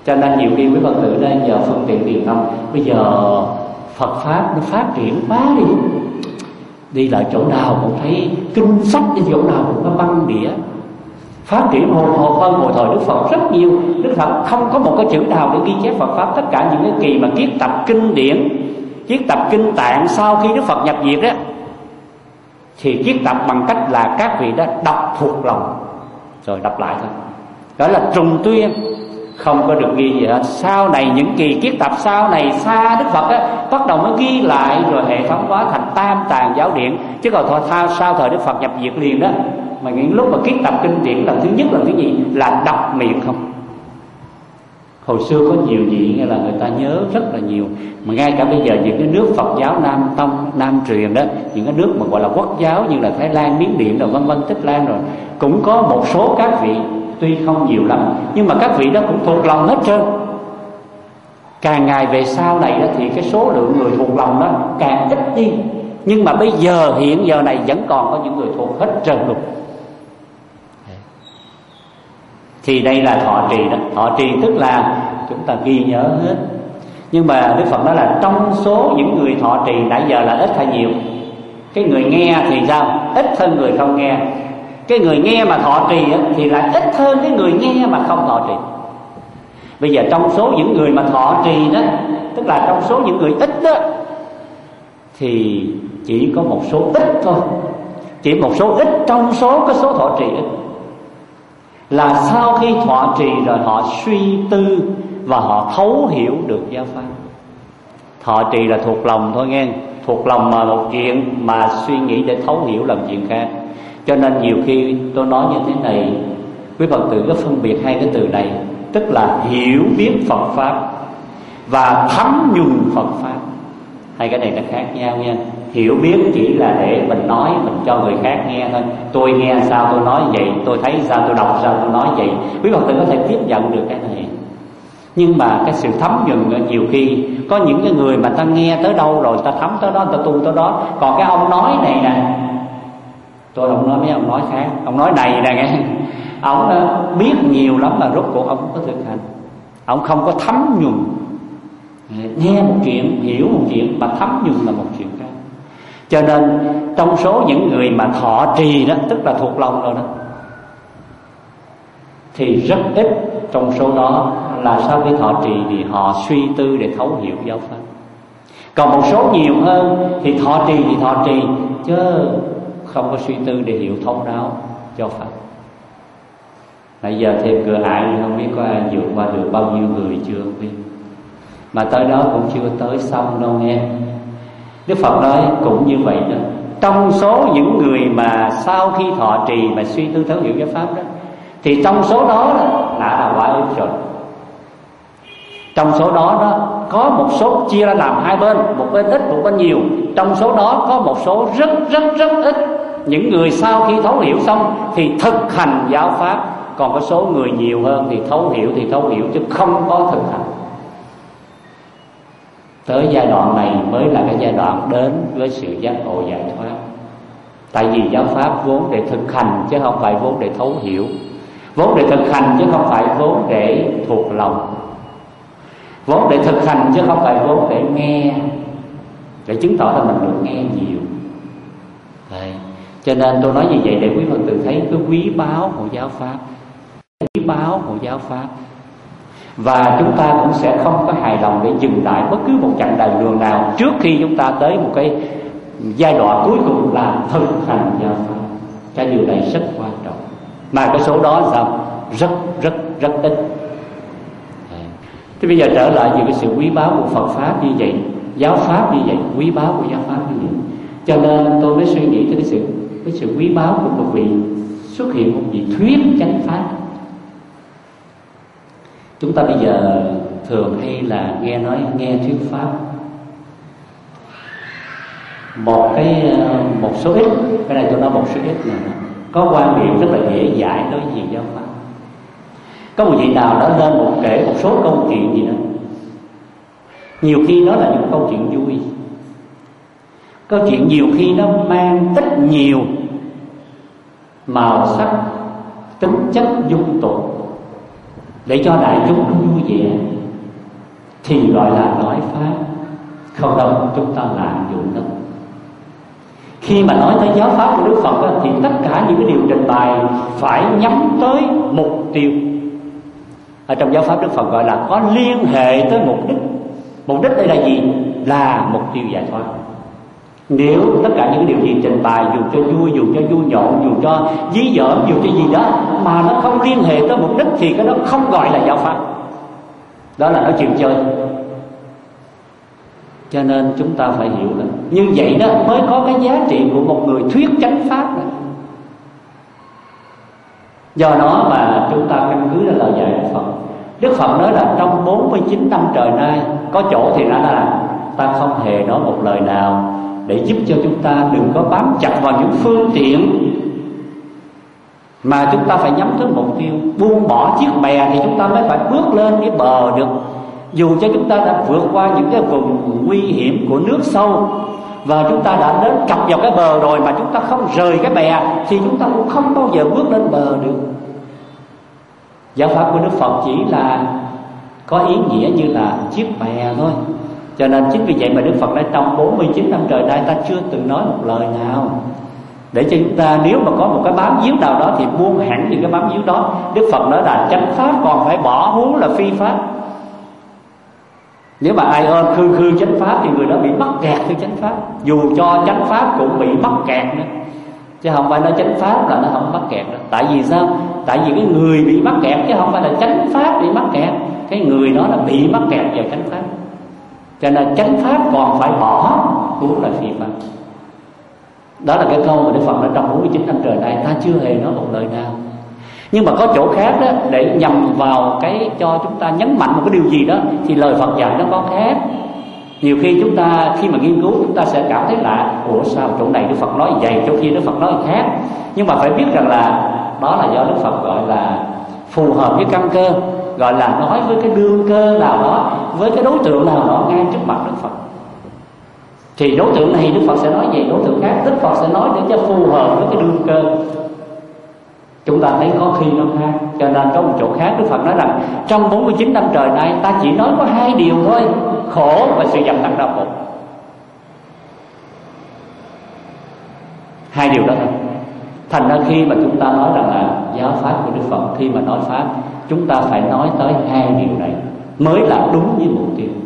S5: Cho nên nhiều khi quý Phật tử đây giờ phương tiện truyền thông, bây giờ Phật pháp nó phát triển quá đi lại chỗ nào cũng thấy kinh sách, đi chỗ nào cũng có băng đĩa, phát triển hồn hơn hồi thời Đức Phật rất nhiều. Đức Phật không có một cái chữ nào để ghi chép Phật pháp. Tất cả những cái kỳ mà kiết tập kinh điển, kiết tập kinh tạng sau khi Đức Phật nhập diệt đó, thì kiết tập bằng cách là các vị đó đọc thuộc lòng rồi đọc lại thôi, đó là trùng tuyên, không có được ghi gì hết. Sau này những kỳ kiết tập sau này xa Đức Phật á, bắt đầu mới ghi lại rồi hệ thống hóa thành Tam Tạng Giáo Điển. Chứ còn sau thời Đức Phật nhập diệt liền đó, mà những lúc mà kiết tập kinh điển lần thứ nhất, lần thứ nhì là đọc miệng không. Hồi xưa có nhiều vị nghe là người ta nhớ rất là nhiều, mà ngay cả bây giờ những cái nước Phật giáo Nam Tông, Nam truyền đó, những cái nước mà gọi là quốc giáo như là Thái Lan, Miến Điện rồi vân vân, Tích Lan rồi, cũng có một số các vị tuy không nhiều lắm, nhưng mà các vị đó cũng thuộc lòng hết trơn. Càng ngày về sau này đó, thì cái số lượng người thuộc lòng đó càng ít đi, nhưng mà bây giờ hiện giờ này vẫn còn có những người thuộc hết trơn luôn. Thì đây là thọ trì đó. Thọ trì tức là chúng ta ghi nhớ hết. Nhưng mà Đức Phật nói là trong số những người thọ trì nãy giờ là ít hay nhiều? Cái người nghe thì sao? Ít hơn người không nghe. Cái người nghe mà thọ trì thì lại ít hơn cái người nghe mà không thọ trì. Bây giờ trong số những người mà thọ trì đó, tức là trong số những người ít đó, thì chỉ có một số ít thôi. Chỉ một số ít trong số cái số thọ trì ít, là sau khi thọ trì rồi họ suy tư và họ thấu hiểu được giáo pháp. Thọ trì là thuộc lòng thôi nghe, thuộc lòng mà một chuyện, mà suy nghĩ để thấu hiểu làm chuyện khác. Cho nên nhiều khi tôi nói như thế này, quý Phật tử có phân biệt hai cái từ này, tức là hiểu biết Phật pháp và thấm nhuần Phật pháp. Hai cái này nó khác nhau nha. Hiểu biết chỉ là để mình nói, mình cho người khác nghe thôi. Tôi nghe sao tôi nói vậy, tôi thấy sao tôi đọc sao tôi nói vậy. Quý Phật tử có thể tiếp nhận được cái này. Nhưng mà cái sự thấm nhuần nhiều khi có những cái người mà ta nghe tới đâu rồi ta thấm tới đó, ta tu tới đó. Còn cái ông nói này nè, tôi không nói mấy ông nói khác, ông nói này nè nghe, ông biết nhiều lắm mà rốt cuộc ông không có thực hành. Ông không có thấm nhuần. Nghe một chuyện, hiểu một chuyện, mà thấm nhuần là một chuyện khác. Cho nên trong số những người mà thọ trì đó, tức là thuộc lòng rồi đó, thì rất ít trong số đó là sau khi thọ trì thì họ suy tư để thấu hiểu giáo pháp. Còn một số nhiều hơn thì thọ trì chứ không có suy tư để hiểu thấu đáo giáo pháp. Bây giờ thêm cửa ải thì không biết có ai vượt qua được bao nhiêu người chưa không biết. Mà tới đó cũng chưa tới xong đâu nghe. Đức Phật nói cũng như vậy đó. Trong số những người mà sau khi thọ trì mà suy tư thấu hiểu giáo pháp đó, thì trong số đó đã là quả ức rồi. Trong số đó có một số chia ra làm hai bên, một bên ít, một bên nhiều. Trong số đó có một số rất ít những người sau khi thấu hiểu xong thì thực hành giáo pháp. Còn có số người nhiều hơn thì thấu hiểu chứ không có thực hành. Tới giai đoạn này mới là cái giai đoạn đến với sự giác ngộ giải thoát. Tại vì giáo pháp vốn để thực hành chứ không phải vốn để thấu hiểu. Vốn để thực hành chứ không phải vốn để thuộc lòng. Vốn để thực hành chứ không phải vốn để nghe, để chứng tỏ là mình được nghe nhiều. Đấy. Cho nên tôi nói như vậy để quý Phật tử thấy cái quý báu của giáo pháp. Quý báu của giáo pháp. Và chúng ta cũng sẽ không có hài lòng để dừng lại bất cứ một chặng đời đường nào trước khi chúng ta tới một cái giai đoạn cuối cùng là thực hành giáo pháp. Cái điều này rất quan trọng. Mà cái số đó sao? Rất ít. Thế bây giờ trở lại về cái sự quý báu của Phật pháp như vậy, giáo pháp như vậy, quý báu của giáo pháp như vậy. Cho nên tôi mới suy nghĩ tới cái sự quý báu của một vị xuất hiện một vị thuyết chánh pháp. Chúng ta bây giờ thường hay là nghe thuyết pháp. Một số ít, cái này tôi nói một số ít này có quan điểm rất là dễ dãi đối với giáo pháp. Có một vị nào đó lên kể một số câu chuyện gì đó, nhiều khi nó là những câu chuyện vui, câu chuyện nhiều khi nó mang ít nhiều màu sắc, tính chất dung tục. để cho đại chúng nó vui vẻ thì gọi là nói pháp. Không đâu, chúng ta lạm dụng đâu. Khi mà nói tới giáo pháp của Đức Phật đó, thì tất cả những cái điều trình bày phải nhắm tới mục tiêu. Ở trong giáo pháp Đức Phật gọi là có liên hệ tới mục đích. Mục đích đây là gì? Là mục tiêu giải thoát. Nếu tất cả những cái điều gì trình bày, dù cho vui, dù cho vui nhộn, dù cho dí dỏm, dù cho gì đó mà nó không liên hệ tới mục đích thì cái đó không gọi là giáo pháp. Đó là nói chuyện chơi. Cho nên chúng ta phải hiểu là như vậy đó mới có cái giá trị của một người thuyết chánh pháp này. Do đó mà chúng ta căn cứ lên lời dạy của Phật. Đức Phật nói là trong 49 năm trời nay, có chỗ thì nói là ta không hề nói một lời nào để giúp cho chúng ta đừng có bám chặt vào những phương tiện, mà chúng ta phải nhắm tới mục tiêu. Buông bỏ chiếc bè thì chúng ta mới phải bước lên cái bờ được. Dù cho chúng ta đã vượt qua những cái vùng nguy hiểm của nước sâu và chúng ta đã đến cập vào cái bờ rồi mà chúng ta không rời cái bè thì chúng ta cũng không bao giờ bước lên bờ được. Giáo pháp của Đức Phật chỉ là có ý nghĩa như là chiếc bè thôi. Cho nên chính vì vậy mà Đức Phật nói trong 49 năm trời nay ta chưa từng nói một lời nào, để cho chúng ta nếu mà có một cái bám víu nào đó thì buông hẳn những cái bám víu đó. Đức Phật nói là chánh pháp còn phải bỏ, huống là phi pháp. Nếu mà ai ôm khư chánh pháp thì người đó bị mắc kẹt theo chánh pháp. Dù cho chánh pháp cũng bị mắc kẹt nữa, chứ không phải nói chánh pháp là nó không mắc kẹt nữa. Tại vì sao? Tại vì cái người bị mắc kẹt chứ không phải là chánh pháp bị mắc kẹt. Cái người đó là bị mắc kẹt vào chánh pháp. Cho nên chánh pháp còn phải bỏ, huống là phi pháp. Đó là cái câu mà Đức Phật nói trong 49 năm trời nay ta chưa hề nói một lời nào. Nhưng mà có chỗ khác đó, để nhằm vào cái cho chúng ta nhấn mạnh một cái điều gì đó thì lời Phật dạy nó có khác. Nhiều khi chúng ta khi mà nghiên cứu chúng ta sẽ cảm thấy là ủa sao chỗ này Đức Phật nói vậy, chỗ kia Đức Phật nói khác. Nhưng mà phải biết rằng là đó là do Đức Phật gọi là phù hợp với căn cơ, gọi là nói với cái đương cơ nào đó, với cái đối tượng nào đó ngay trước mặt Đức Phật. Thì đối tượng này Đức Phật sẽ nói vậy, đối tượng khác Đức Phật sẽ nói để cho phù hợp với cái đương cơ. Chúng ta thấy có khi nó khác. Cho nên có một chỗ khác Đức Phật nói rằng trong 49 năm trời nay ta chỉ nói có 2 điều thôi: khổ và sự dập tắt đau khổ. 2 điều đó thôi. Thành ra khi mà chúng ta nói rằng là giáo pháp của Đức Phật, khi mà nói pháp chúng ta phải nói tới 2 điều này mới là đúng với mục tiêu.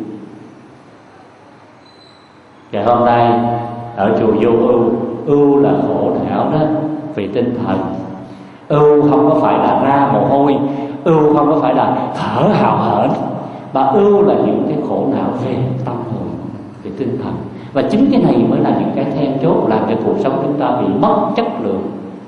S5: Và hôm nay ở chùa Vô Ưu là khổ não đó vì tinh thần. Ưu không có phải là ra mồ hôi, ưu không có phải là thở hào hển, mà ưu là những cái khổ não về tâm hồn, về tinh thần. Và chính cái này mới là những cái then chốt làm cho cuộc sống chúng ta bị mất chất lượng.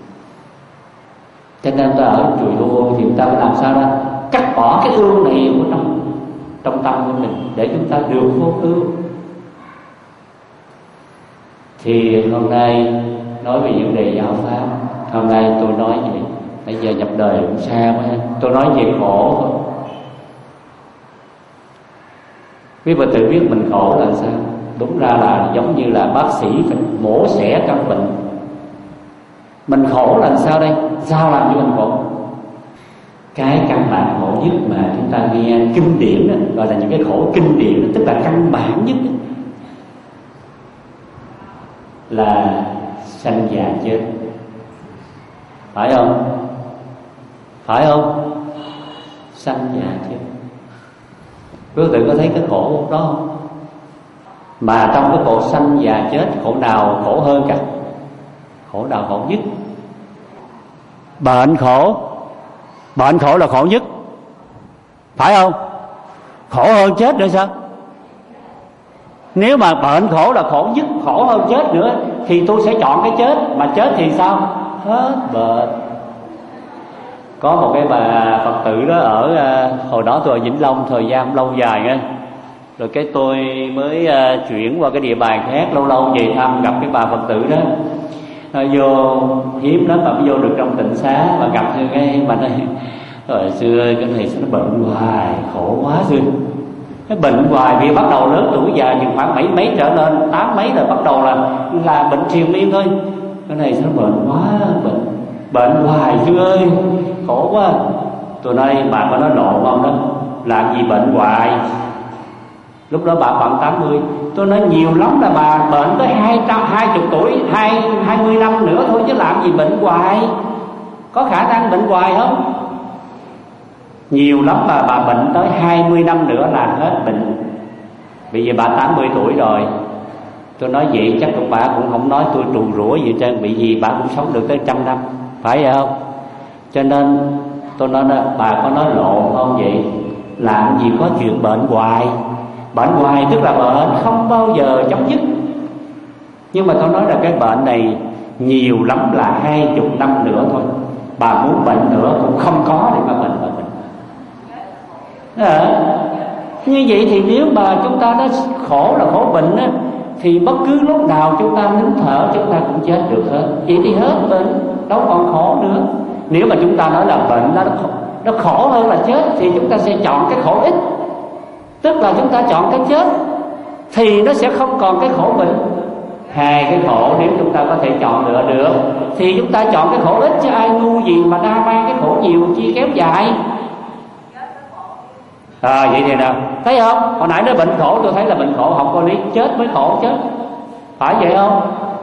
S5: Cho nên ta ở chùa Vô Ưu thì chúng ta phải làm sao đó cắt bỏ cái ưu này của trong tâm của mình để chúng ta được vô ưu. Thì hôm nay nói về vấn đề giáo pháp. Hôm nay tôi nói vậy, bây giờ nhập đời cũng xa quá. Tôi nói về khổ thôi. Quý vị tự biết mình khổ là sao? Đúng ra là giống như là bác sĩ phải mổ xẻ căn bệnh. Mình khổ là sao đây? Sao làm cho mình khổ? Cái căn bản khổ nhất mà chúng ta nghe kinh điển đó, gọi là những cái khổ kinh điển đó, tức là căn bản nhất đó, là sanh già chết. Phải không? Phải không? Sanh già chết. Quý vị có thấy cái khổ đó không? Mà trong cái khổ sanh già chết, khổ nào khổ hơn cả? Khổ nào khổ nhất? Bệnh khổ. Bệnh khổ là khổ nhất, phải không? Khổ hơn chết nữa sao? Nếu mà bệnh khổ là khổ nhất, khổ hơn chết nữa, thì tôi sẽ chọn cái chết. Mà chết thì sao? Hết bệnh. Có một cái bà Phật tử đó ở hồi đó tôi ở Vĩnh Long thời gian lâu dài nha. Rồi cái tôi mới chuyển qua cái địa bàn khác, lâu lâu về thăm gặp cái bà Phật tử đó. Vô hiếm lắm mà vô được trong tịnh xá mà gặp như cái bà này. Rồi xưa cái này nó bệnh hoài, khổ quá xưa. Cái bệnh hoài vì bắt đầu lớn tuổi già chừng khoảng 7 mấy trở lên, 8 mấy rồi bắt đầu là bệnh triền miên thôi. Cái này sao bệnh quá, bệnh hoài xưa ơi, khổ quá. Tôi nói bà có nói lộn không đó, làm gì bệnh hoài. Lúc đó bà khoảng 80. Tôi nói nhiều lắm là bà bệnh tới 220 tuổi, 20 năm nữa thôi, chứ làm gì bệnh hoài. Có khả năng bệnh hoài không? Nhiều lắm mà bà bệnh tới 20 năm nữa là hết bệnh. Bây giờ bà 80 tuổi rồi. Tôi nói vậy chắc bà cũng không nói tôi trù rủa gì trơn, bị gì bà cũng sống được tới 100 năm, phải vậy không? Cho nên tôi nói bà có nói lộn không vậy? Làm gì có chuyện bệnh hoài. Bệnh hoài tức là bệnh không bao giờ chấm dứt. Nhưng mà tôi nói là cái bệnh này nhiều lắm là 20 năm nữa thôi. Bà muốn bệnh nữa cũng không có để mà bệnh. Như vậy thì nếu mà chúng ta đã khổ là khổ bệnh á, thì bất cứ lúc nào chúng ta nín thở chúng ta cũng chết được hết. Vậy thì hết bệnh, đâu còn khổ nữa. Nếu mà chúng ta nói là bệnh nó khổ hơn là chết, thì chúng ta sẽ chọn cái khổ ít. Tức là chúng ta chọn cái chết thì nó sẽ không còn cái khổ bệnh. Hai cái khổ nếu chúng ta có thể chọn lựa được thì chúng ta chọn cái khổ ít, chứ ai ngu gì mà đa mang cái khổ nhiều chi kéo dài. Vậy thì nào, thấy không? Hồi nãy nói bệnh khổ, tôi thấy là bệnh khổ không có lý, chết mới khổ chết. Phải vậy không?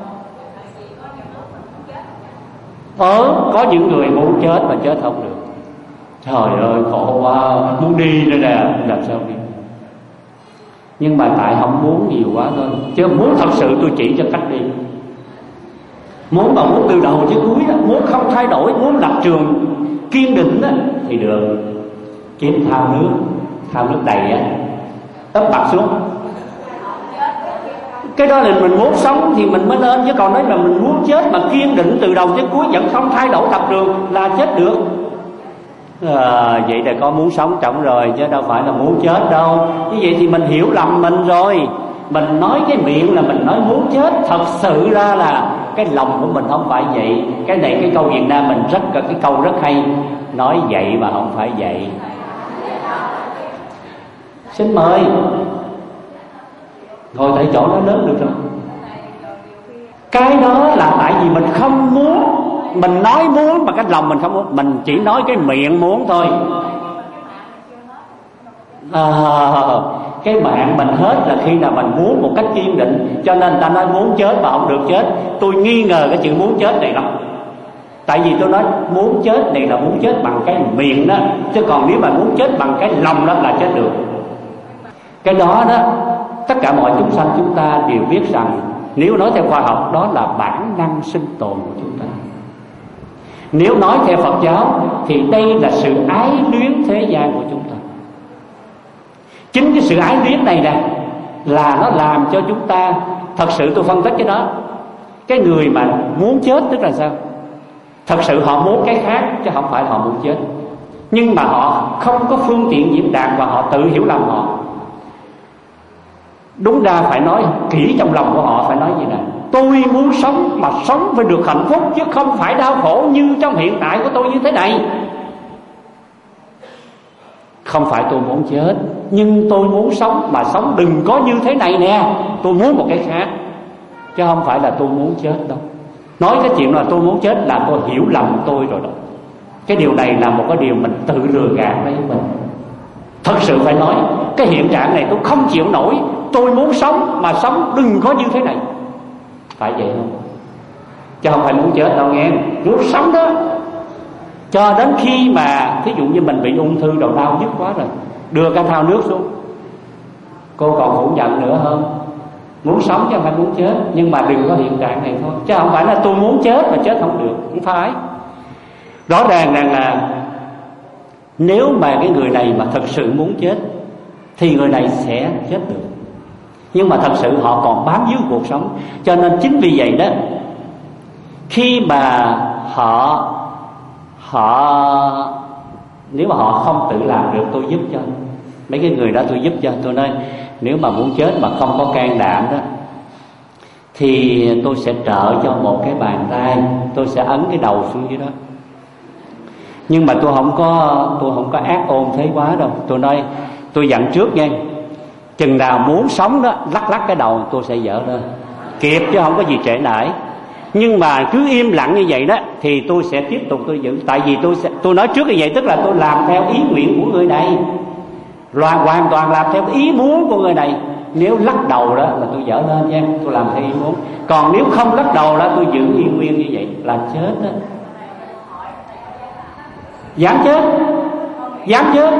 S5: Có những người muốn chết mà chết không được. Trời ơi khổ quá, muốn đi đây nè, làm sao đi. Nhưng mà tại không muốn nhiều quá thôi. Chứ muốn thật sự tôi chỉ cho cách đi. Muốn mà muốn từ đầu chứ cuối đó, muốn không thay đổi, muốn lập trường kiên định đó, thì được. Kiếm thao nước đầy á, ấp mặt xuống. Cái đó là mình muốn sống thì mình mới lên, chứ còn nói là mình muốn chết mà kiên định từ đầu tới cuối vẫn không thay đổi lập trường là chết được. Vậy là có muốn sống trọng rồi, chứ đâu phải là muốn chết đâu. Như vậy thì mình hiểu lầm mình rồi. Mình nói cái miệng là mình nói muốn chết, thật sự ra là cái lòng của mình không phải vậy. Cái này cái câu Việt Nam mình cái câu rất hay, nói vậy mà không phải vậy. Xin mời ngồi tại chỗ nó lớn được rồi. Cái đó là tại vì mình không muốn. Mình nói muốn mà cái lòng mình không muốn. Mình chỉ nói cái miệng muốn thôi. Cái mạng mình hết là khi nào mình muốn một cách kiên định. Cho nên ta nói muốn chết mà không được chết. Tôi nghi ngờ cái chữ muốn chết này lắm. Tại vì tôi nói muốn chết này là muốn chết bằng cái miệng đó, chứ còn nếu mà muốn chết bằng cái lòng đó là chết được. Cái đó tất cả mọi chúng sanh chúng ta đều biết rằng, nếu nói theo khoa học đó là bản năng sinh tồn của chúng ta. Nếu nói theo Phật giáo thì đây là sự ái luyến thế gian của chúng ta. Chính cái sự ái luyến này nè là nó làm cho chúng ta, thật sự tôi phân tích cái đó. Cái người mà muốn chết tức là sao? Thật sự họ muốn cái khác chứ không phải họ muốn chết. Nhưng mà họ không có phương tiện diễn đạt và họ tự hiểu lầm họ. Đúng ra phải nói kỹ trong lòng của họ, phải nói gì nè: tôi muốn sống mà sống phải được hạnh phúc, chứ không phải đau khổ như trong hiện tại của tôi như thế này. Không phải tôi muốn chết, nhưng tôi muốn sống mà sống đừng có như thế này nè. Tôi muốn một cái khác, chứ không phải là tôi muốn chết đâu. Nói cái chuyện là tôi muốn chết là tôi hiểu lầm tôi rồi đó. Cái điều này là một cái điều mình tự lừa gạt lấy mình. Thật sự phải nói, cái hiện trạng này tôi không chịu nổi. Tôi muốn sống mà sống đừng có như thế này. Phải vậy không? Chứ không phải muốn chết đâu nghe. Muốn sống đó. Cho đến khi mà thí dụ như mình bị ung thư đầu đau nhức quá rồi, đưa cái thao nước xuống, cô còn phủ nhận nữa hơn. Muốn sống chứ không phải muốn chết. Nhưng mà đừng có hiện trạng này thôi. Chứ không phải là tôi muốn chết mà chết không được. Không phải. Rõ ràng là nếu mà cái người này mà thật sự muốn chết thì người này sẽ chết được. Nhưng mà thật sự họ còn bám víu cuộc sống. Cho nên chính vì vậy đó, khi mà họ nếu mà họ không tự làm được, tôi giúp cho mấy cái người đó, tôi giúp cho. Tôi nói nếu mà muốn chết mà không có can đảm đó thì tôi sẽ trợ cho một cái bàn tay, tôi sẽ ấn cái đầu xuống dưới đó. Nhưng mà tôi không có ác ôn thế quá đâu. Tôi nói tôi dặn trước nha, chừng nào muốn sống đó lắc cái đầu tôi sẽ dở lên kịp, chứ không có gì trễ nải. Nhưng mà cứ im lặng như vậy đó thì tôi sẽ tiếp tục tôi giữ. Tại vì tôi nói trước như vậy, tức là tôi làm theo ý nguyện của người này, hoàn toàn làm theo ý muốn của người này. Nếu lắc đầu đó là tôi dở lên nha, tôi làm theo ý muốn. Còn nếu không lắc đầu đó, tôi giữ ý nguyên như vậy là chết đó. Dám chết, dám chết.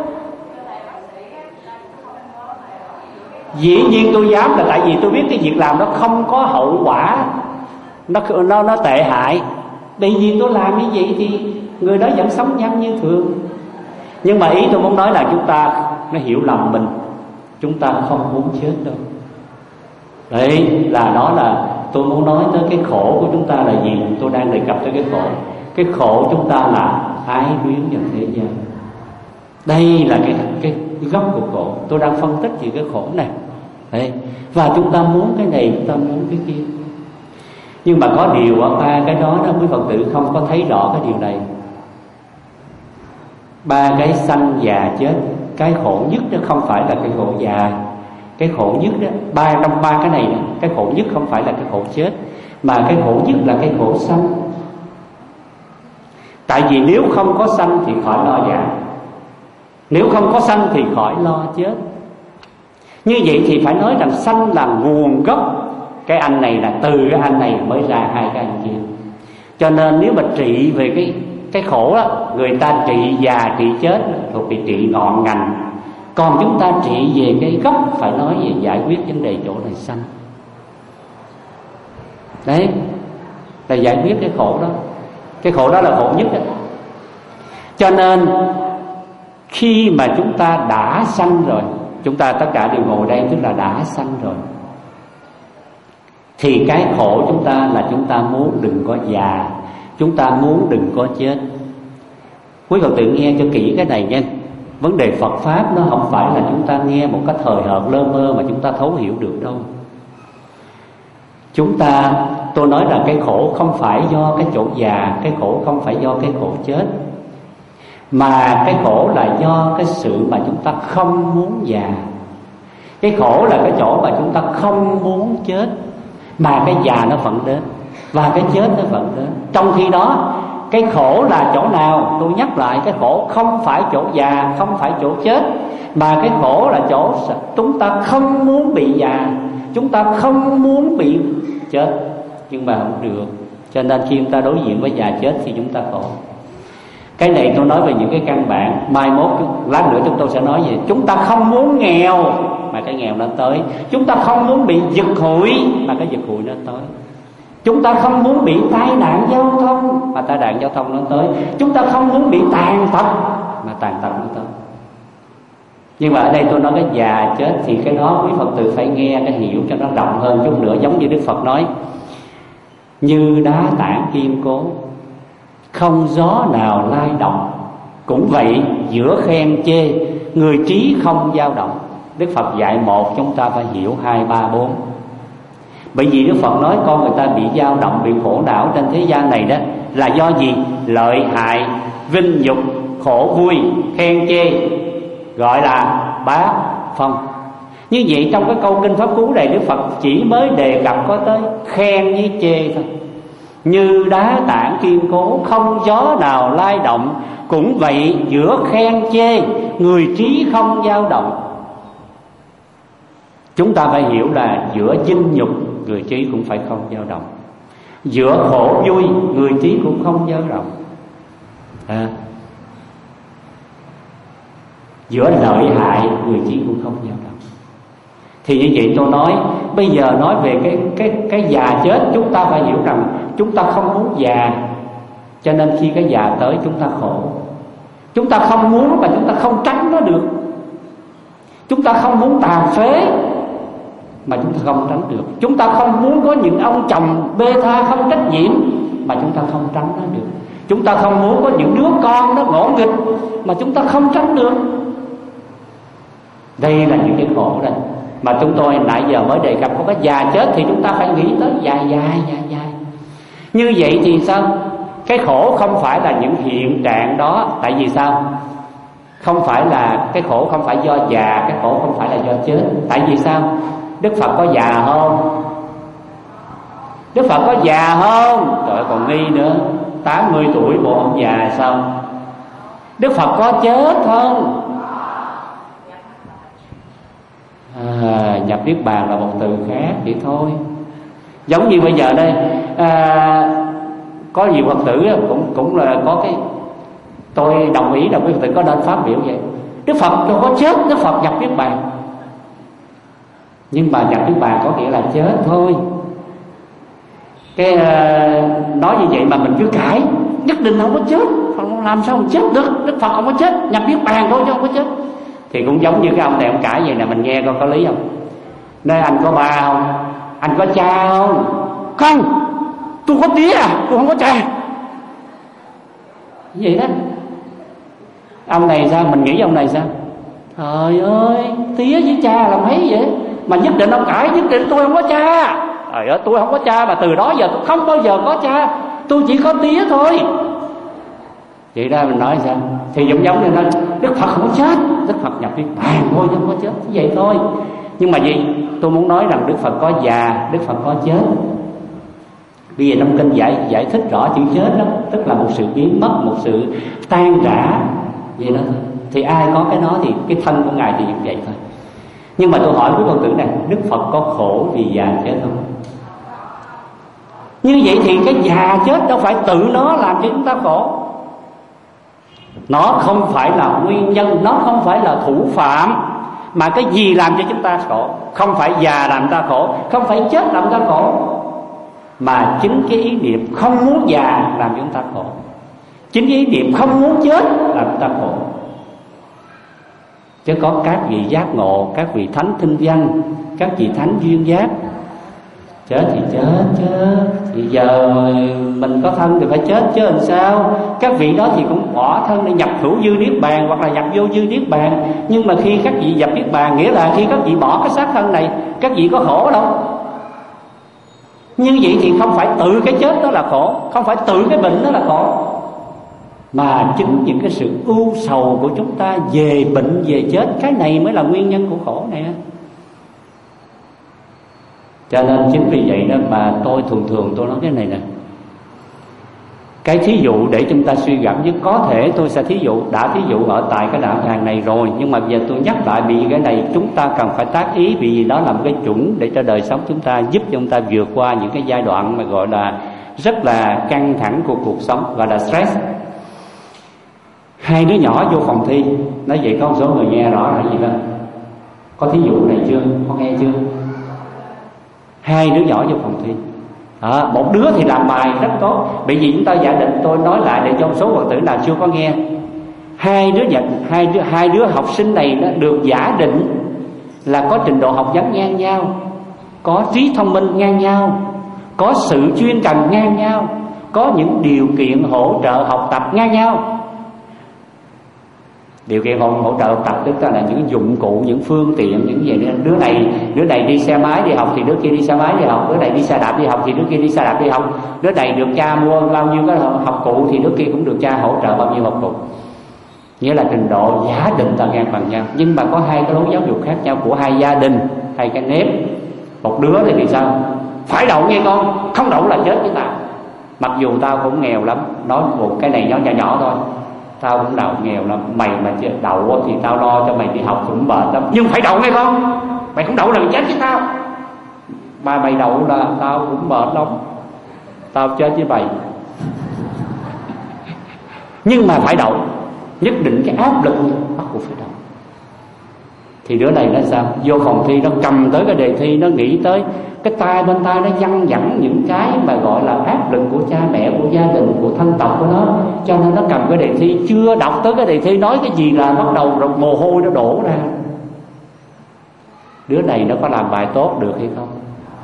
S5: Dĩ nhiên tôi dám là tại vì tôi biết cái việc làm đó không có hậu quả, nó tệ hại. Bởi vì tôi làm như vậy thì người đó vẫn sống nhanh như thường. Nhưng mà ý tôi muốn nói là chúng ta nó hiểu lầm mình, chúng ta không muốn chết đâu. Đấy là đó là tôi muốn nói tới cái khổ của chúng ta là gì. Tôi đang đề cập tới cái khổ. Cái khổ chúng ta là ái luyến vào thế gian. Đây là cái gốc của khổ. Tôi đang phân tích về cái khổ này. Đấy. Và chúng ta muốn cái này, chúng ta muốn cái kia. Nhưng mà có điều ở ba cái đó quý Phật tử không có thấy rõ cái điều này. Ba cái sanh già chết, cái khổ nhất đó không phải là cái khổ già. Cái khổ nhất đó, trong ba cái này, cái khổ nhất không phải là cái khổ chết, mà cái khổ nhất là cái khổ sanh. Tại vì nếu không có sanh thì khỏi lo già, nếu không có sanh thì khỏi lo chết. Như vậy thì phải nói rằng sanh là nguồn gốc. Cái anh này là từ cái anh này mới ra hai cái anh kia. Cho nên nếu mà trị về cái khổ đó, người ta trị già trị chết thuộc về trị ngọn ngành. Còn chúng ta trị về cái gốc, phải nói về giải quyết vấn đề chỗ này sanh. Đấy là giải quyết cái khổ đó. Cái khổ đó là khổ nhất đó. Cho nên khi mà chúng ta đã sanh rồi, chúng ta tất cả đều ngồi đây tức là đã sanh rồi, thì cái khổ chúng ta là chúng ta muốn đừng có già, chúng ta muốn đừng có chết. Quý Phật tử nghe cho kỹ cái này nha. Vấn đề Phật Pháp nó không phải là chúng ta nghe một cái thời hợt lơ mơ mà chúng ta thấu hiểu được đâu. Tôi nói là cái khổ không phải do cái chỗ già, cái khổ không phải do cái khổ chết, mà cái khổ là do cái sự mà chúng ta không muốn già. Cái khổ là cái chỗ mà chúng ta không muốn chết, mà cái già nó vẫn đến và cái chết nó vẫn đến. Trong khi đó cái khổ là chỗ nào? Tôi nhắc lại, cái khổ không phải chỗ già, không phải chỗ chết, mà cái khổ là chỗ chúng ta không muốn bị già, chúng ta không muốn bị chết, nhưng mà không được. Cho nên khi chúng ta đối diện với già chết thì chúng ta khổ. Cái này tôi nói về những cái căn bản. Mai mốt lát nữa chúng tôi sẽ nói về chúng ta không muốn nghèo mà cái nghèo nó tới. Chúng ta không muốn bị giật hụi mà cái giật hụi nó tới. Chúng ta không muốn bị tai nạn giao thông mà tai nạn giao thông nó tới. Chúng ta không muốn bị tàn tật mà tàn tật nó tới. Nhưng mà ở đây tôi nói cái già chết thì cái đó quý Phật tử phải nghe cái hiểu cho nó rộng hơn chút nữa. Giống như Đức Phật nói, như đá tảng kiên cố, không gió nào lay động, cũng vậy giữa khen chê, người trí không dao động. Đức Phật dạy một, chúng ta phải hiểu 2, 3, 4. Bởi vì Đức Phật nói con người ta bị dao động, bị khổ não trên thế gian này đó là do gì? Lợi hại, vinh nhục, khổ vui, khen chê, gọi là bá phong. Như vậy trong cái câu kinh Pháp Cú này, Đức Phật chỉ mới đề cập có tới khen với chê thôi. Như đá tảng kiên cố, không gió nào lay động, cũng vậy giữa khen chê, người trí không dao động. Chúng ta phải hiểu là giữa vinh nhục, người trí cũng phải không dao động. Giữa khổ vui, người trí cũng không dao động. Giữa lợi hại, người trí cũng không dao động. Thì như vậy tôi nói, bây giờ nói về cái già chết, chúng ta phải hiểu rằng chúng ta không muốn già, cho nên khi cái già tới chúng ta khổ. Chúng ta không muốn mà chúng ta không tránh nó được. Chúng ta không muốn tàn phế mà chúng ta không tránh được. Chúng ta không muốn có những ông chồng bê tha không trách nhiệm mà chúng ta không tránh nó được. Chúng ta không muốn có những đứa con nó ngỗ nghịch mà chúng ta không tránh được. Đây là những cái khổ đây mà chúng tôi nãy giờ mới đề cập. Có cái già chết thì chúng ta phải nghĩ tới dài. Như vậy thì sao? Cái khổ không phải là những hiện trạng đó. Tại vì sao? Không phải là cái khổ không phải do già, cái khổ không phải là do chết. Tại vì sao? Đức Phật có già không? Đức Phật có già không? Trời ơi, còn nghi nữa, 80 tuổi bộ ông già sao? Đức Phật có chết không? Nhập Niết Bàn là một từ khác vậy thôi. Giống như bây giờ đây, có nhiều Phật tử cũng là có cái, tôi đồng ý là quý Phật tử có nên phát biểu vậy. Đức Phật đâu có chết, Đức Phật nhập Niết Bàn. Nhưng mà nhập Niết Bàn có nghĩa là chết thôi. Cái nói như vậy mà mình cứ cãi, nhất định không có chết, làm sao mà chết được? Đức Phật không có chết, nhập Niết Bàn thôi chứ không có chết. Thì cũng giống như cái ông này ông cãi vậy nè, mình nghe coi có lý không? Nơi anh có ba không? Anh có cha không? Không, tôi có tía à, tôi không có cha. Vậy đó. Ông này sao? Mình nghĩ ông này sao? Trời ơi, tía với cha là mấy vậy? Mà nhất định ông cãi, nhất định tôi không có cha. Trời ơi, tôi không có cha mà từ đó giờ tôi không bao giờ có cha, tôi chỉ có tía thôi. Vậy ra mình nói sao? Thì giống như nói Đức Phật không có chết, Đức Phật nhập Niết Bàn thôi chứ không có chết, vậy thôi. Nhưng mà gì? Tôi muốn nói rằng Đức Phật có già, Đức Phật có chết. Bây giờ trong kinh giải thích rõ chữ chết đó, tức là một sự biến mất, một sự tan rã vậy đó. Thì ai có cái đó thì cái thân của Ngài thì như vậy thôi. Nhưng mà tôi hỏi quý Phật tử này, Đức Phật có khổ vì già chết không? Như vậy thì cái già chết đâu phải tự nó làm cho chúng ta khổ. Nó không phải là nguyên nhân, nó không phải là thủ phạm. Mà cái gì làm cho chúng ta khổ? Không phải già làm ta khổ, không phải chết làm ta khổ, mà chính cái ý niệm không muốn già làm cho chúng ta khổ. Chính cái ý niệm không muốn chết làm chúng ta khổ. Chứ có các vị giác ngộ, các vị thánh tinh văn, các vị thánh duyên giác, chết thì chết chứ, thì giờ mình có thân thì phải chết chứ làm sao. Các vị đó thì cũng bỏ thân để nhập hữu dư Niết Bàn hoặc là nhập vô dư Niết Bàn. Nhưng mà khi các vị nhập Niết Bàn, nghĩa là khi các vị bỏ cái xác thân này, các vị có khổ đâu. Như vậy thì không phải tự cái chết đó là khổ, không phải tự cái bệnh đó là khổ, mà chính những cái sự ưu sầu của chúng ta về bệnh về chết, cái này mới là nguyên nhân của khổ này. Cho nên chính vì vậy đó mà tôi thường tôi nói cái này nè, cái thí dụ để chúng ta suy gẫm, chứ có thể tôi sẽ thí dụ, đã thí dụ ở tại cái đạo tràng này rồi, nhưng mà giờ tôi nhắc lại vì cái này chúng ta cần phải tác ý, vì đó là một cái chuẩn để cho đời sống chúng ta, giúp cho chúng ta vượt qua những cái giai đoạn mà gọi là rất là căng thẳng của cuộc sống, gọi là stress. Hai đứa nhỏ vô phòng thi, nói vậy có một số người nghe rõ là gì đó, có thí dụ này chưa, có nghe chưa? Hai đứa nhỏ vô phòng thi, một đứa thì làm bài rất tốt, bởi vì chúng ta giả định, tôi nói lại để cho một số Phật tử nào chưa có nghe, hai đứa học sinh này nó được giả định là có trình độ học vấn ngang nhau, có trí thông minh ngang nhau, có sự chuyên cần ngang nhau, có những điều kiện hỗ trợ học tập ngang nhau. Điều kiện hỗ trợ học tập tức là những dụng cụ, những phương tiện, những gì đó. Đứa này đi xe máy đi học thì đứa kia đi xe máy đi học, đứa này đi xe đạp đi học thì đứa kia đi xe đạp đi học, đứa này được cha mua bao nhiêu cái học cụ thì đứa kia cũng được cha hỗ trợ bao nhiêu học cụ. Nghĩa là trình độ giả định là ngang bằng nhau, nhưng mà có hai cái lối giáo dục khác nhau của hai gia đình, hai cái nếp. Một đứa thì sao? Phải đậu nghe con, không đậu là chết với tao. Mặc dù tao cũng nghèo lắm, nói một cái này nhỏ thôi, tao cũng đậu nghèo lắm, mày mà đậu thì tao lo cho mày đi học cũng mệt lắm, nhưng phải đậu nghe con, mày không đậu là mày chết với tao. Mà mày đậu là tao cũng mệt lắm, tao chết với mày. Nhưng mà phải đậu, nhất định cái áp lực bắt buộc phải đậu. Thì đứa này nó sao? Vô phòng thi nó cầm tới cái đề thi, nó nghĩ tới cái tai bên tai nó văng vẳng những cái mà gọi là áp lực của cha mẹ, của gia đình, của thân tộc của nó, cho nên nó cầm cái đề thi, chưa đọc tới cái đề thi nói cái gì là bắt đầu rồi mồ hôi nó đổ ra. Đứa này nó có làm bài tốt được hay không?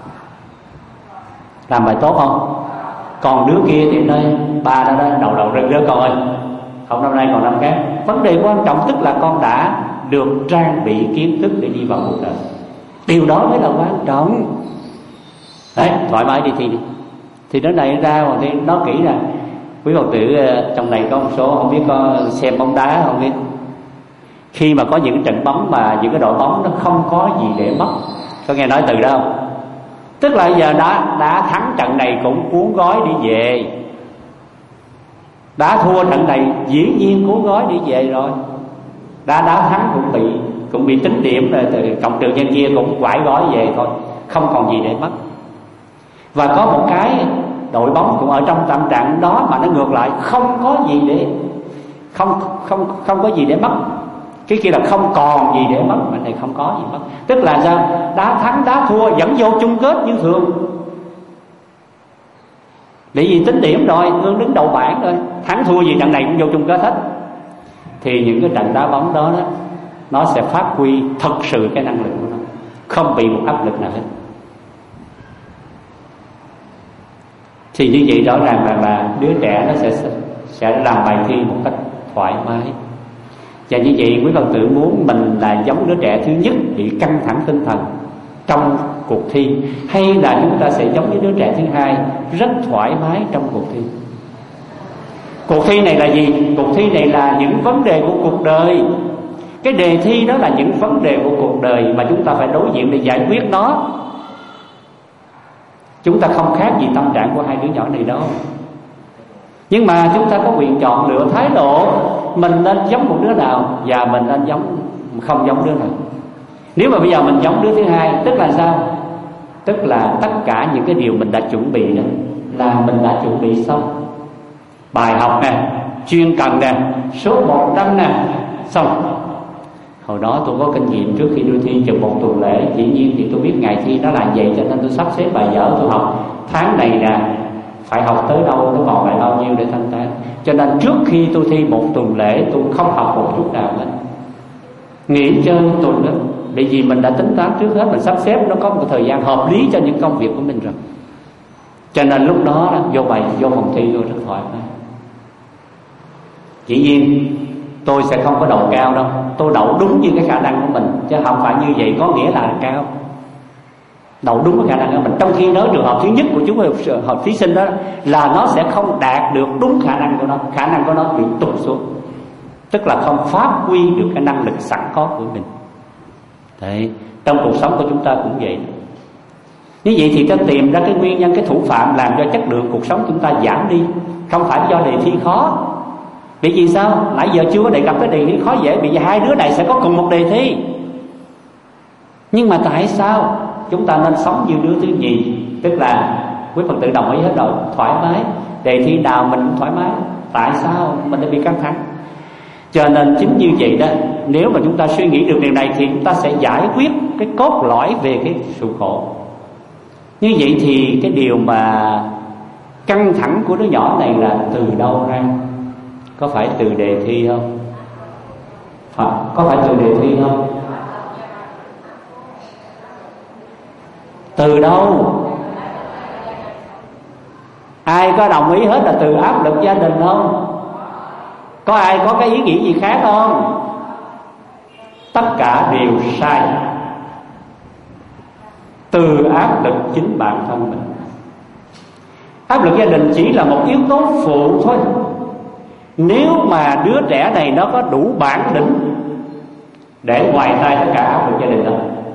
S5: Làm bài tốt không? Còn đứa kia thì nơi ba nó đó đầu rưng rớt con ơi, không, năm nay còn năm khác. Vấn đề quan trọng tức là con đã được trang bị kiến thức để đi vào cuộc đời, điều đó mới là quan trọng. Đấy, thoải mái đi thi đi. Thì nó này ra mà thì nó kỹ nè. Quý Phật tử trong này có một số không biết có xem bóng đá không biết, khi mà có những trận bóng mà những cái đội bóng nó không có gì để mất, có nghe nói từ đó không? Tức là giờ đã thắng trận này cũng cuốn gói đi về, đã thua trận này dĩ nhiên cuốn gói đi về rồi. Đã thắng cũng bị tính điểm rồi, cộng trừ nhân kia cũng quải gói về thôi, không còn gì để mất. Và có một cái đội bóng cũng ở trong tâm trạng đó mà nó ngược lại, không có gì để không có gì để mất. Cái kia là không còn gì để mất, mà này không có gì mất. Tức là sao? Đá thắng đá thua vẫn vô chung kết như thường. Bởi vì tính điểm rồi, Hương đứng đầu bảng rồi, thắng thua gì trận này cũng vô chung kết hết. Thì những cái trận đá bóng đó nó sẽ phát huy thật sự cái năng lực của nó, không bị một áp lực nào hết. Thì như vậy rõ ràng là đứa trẻ nó sẽ làm bài thi một cách thoải mái. Và như vậy quý Phật tử muốn mình là giống đứa trẻ thứ nhất bị căng thẳng tinh thần trong cuộc thi, hay là chúng ta sẽ giống với đứa trẻ thứ hai rất thoải mái trong cuộc thi? Cuộc thi này là gì? Cuộc thi này là những vấn đề của cuộc đời. Cái đề thi đó là những vấn đề của cuộc đời mà chúng ta phải đối diện để giải quyết nó. Chúng ta không khác gì tâm trạng của hai đứa nhỏ này đâu. Nhưng mà chúng ta có quyền chọn lựa thái độ, mình nên giống một đứa nào và mình nên không giống đứa nào. Nếu mà bây giờ mình giống đứa thứ hai, tức là sao? Tức là tất cả những cái điều mình đã chuẩn bị đó là mình đã chuẩn bị xong. Bài học nè, chuyên cần nè, số 100 nè, xong. Hồi đó tôi có kinh nghiệm, trước khi đưa thi chừng 1 tuần lễ, dĩ nhiên thì tôi biết ngày thi nó là vậy, cho nên tôi sắp xếp bài vở tôi học. Tháng này nè phải học tới đâu, nó còn lại bao nhiêu để thanh toán. Cho nên trước khi tôi thi 1 tuần lễ, tôi không học một chút nào hết, nghỉ chơi tuần đó. Bởi vì mình đã tính toán trước hết, mình sắp xếp nó có một thời gian hợp lý cho những công việc của mình rồi. Cho nên lúc đó vô phòng thi tôi rất thoải mái. Dĩ nhiên tôi sẽ không có đậu cao đâu, tôi đậu đúng như cái khả năng của mình, chứ không phải như vậy có nghĩa là cao. Đậu đúng cái khả năng của mình. Trong khi đó trường hợp thứ nhất của chúng hợp thí sinh đó là nó sẽ không đạt được đúng khả năng của nó, khả năng của nó bị tụt xuống, tức là không phát huy được cái năng lực sẵn có của mình. Đấy, trong cuộc sống của chúng ta cũng vậy. Như vậy thì ta tìm ra cái nguyên nhân, cái thủ phạm làm cho chất lượng cuộc sống chúng ta giảm đi, không phải do đề thi khó. Bởi vì sao? Nãy giờ chưa có đề cập tới đề thi khó dễ. Bởi vì hai đứa này sẽ có cùng một đề thi. Nhưng mà tại sao chúng ta nên sống như đứa thứ nhì? Tức là quý Phật tử đồng ý hết rồi, thoải mái. Đề thi nào mình cũng thoải mái. Tại sao mình lại bị căng thẳng? Cho nên chính như vậy đó, nếu mà chúng ta suy nghĩ được điều này thì chúng ta sẽ giải quyết cái cốt lõi về cái sự khổ. Như vậy thì cái điều mà căng thẳng của đứa nhỏ này là từ đâu ra? Có phải từ đề thi không? Có phải từ đề thi không? Từ đâu? Ai có đồng ý hết là từ áp lực gia đình không? Có ai có cái ý nghĩ gì khác không? Tất cả đều sai. Từ áp lực chính bản thân mình. Áp lực gia đình chỉ là một yếu tố phụ thôi. Nếu mà đứa trẻ này nó có đủ bản lĩnh để ngoài tay tất cả áp lực gia đình đó,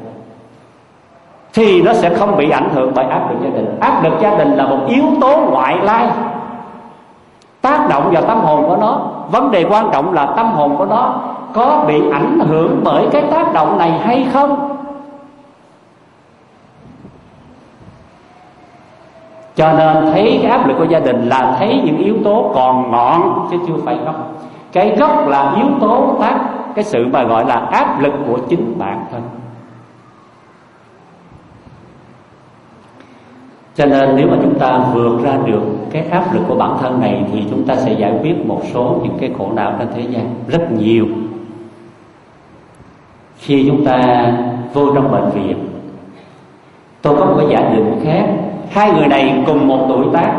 S5: thì nó sẽ không bị ảnh hưởng bởi áp lực gia đình. Áp lực gia đình là một yếu tố ngoại lai tác động vào tâm hồn của nó. Vấn đề quan trọng là tâm hồn của nó có bị ảnh hưởng bởi cái tác động này hay không. Cho nên thấy cái áp lực của gia đình là thấy những yếu tố còn ngọn chứ chưa phải gốc. Cái gốc là yếu tố cái sự mà gọi là áp lực của chính bản thân. Cho nên nếu mà chúng ta vượt ra được cái áp lực của bản thân này thì chúng ta sẽ giải quyết một số những cái khổ não trên thế gian rất nhiều. Khi chúng ta vô trong bệnh viện, tôi có một cái giả định khác. Hai người này cùng một tuổi tác,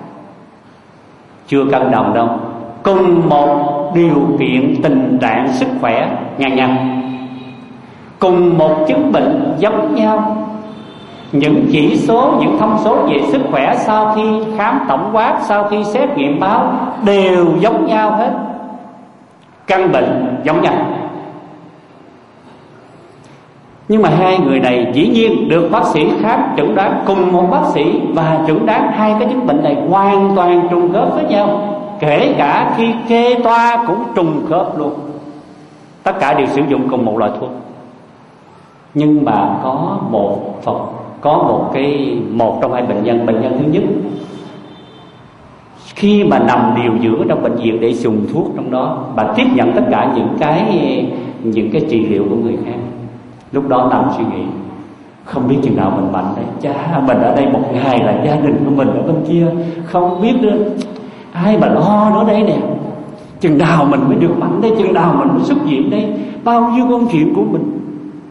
S5: chưa cân đồng đâu, cùng một điều kiện tình trạng sức khỏe ngang nhau, cùng một chứng bệnh giống nhau. Những chỉ số, những thông số về sức khỏe sau khi khám tổng quát, sau khi xét nghiệm máu đều giống nhau hết. Căn bệnh giống nhau. Nhưng mà hai người này dĩ nhiên được bác sĩ khác chẩn đoán, cùng một bác sĩ và chẩn đoán hai cái chứng bệnh này hoàn toàn trùng khớp với nhau. Kể cả khi kê toa cũng trùng khớp luôn. Tất cả đều sử dụng cùng một loại thuốc. Nhưng mà có một trong hai bệnh nhân thứ nhất, khi mà nằm điều dưỡng trong bệnh viện để dùng thuốc trong đó, bà tiếp nhận tất cả những cái trị liệu của người khác. Lúc đó nằm suy nghĩ, không biết chừng nào mình bệnh đấy. Cha, mình ở đây một ngày là gia đình của mình ở bên kia, không biết nữa ai mà lo nữa đây nè. Chừng nào mình mới được mạnh đây, chừng nào mình mới xuất viện đây, bao nhiêu công chuyện của mình.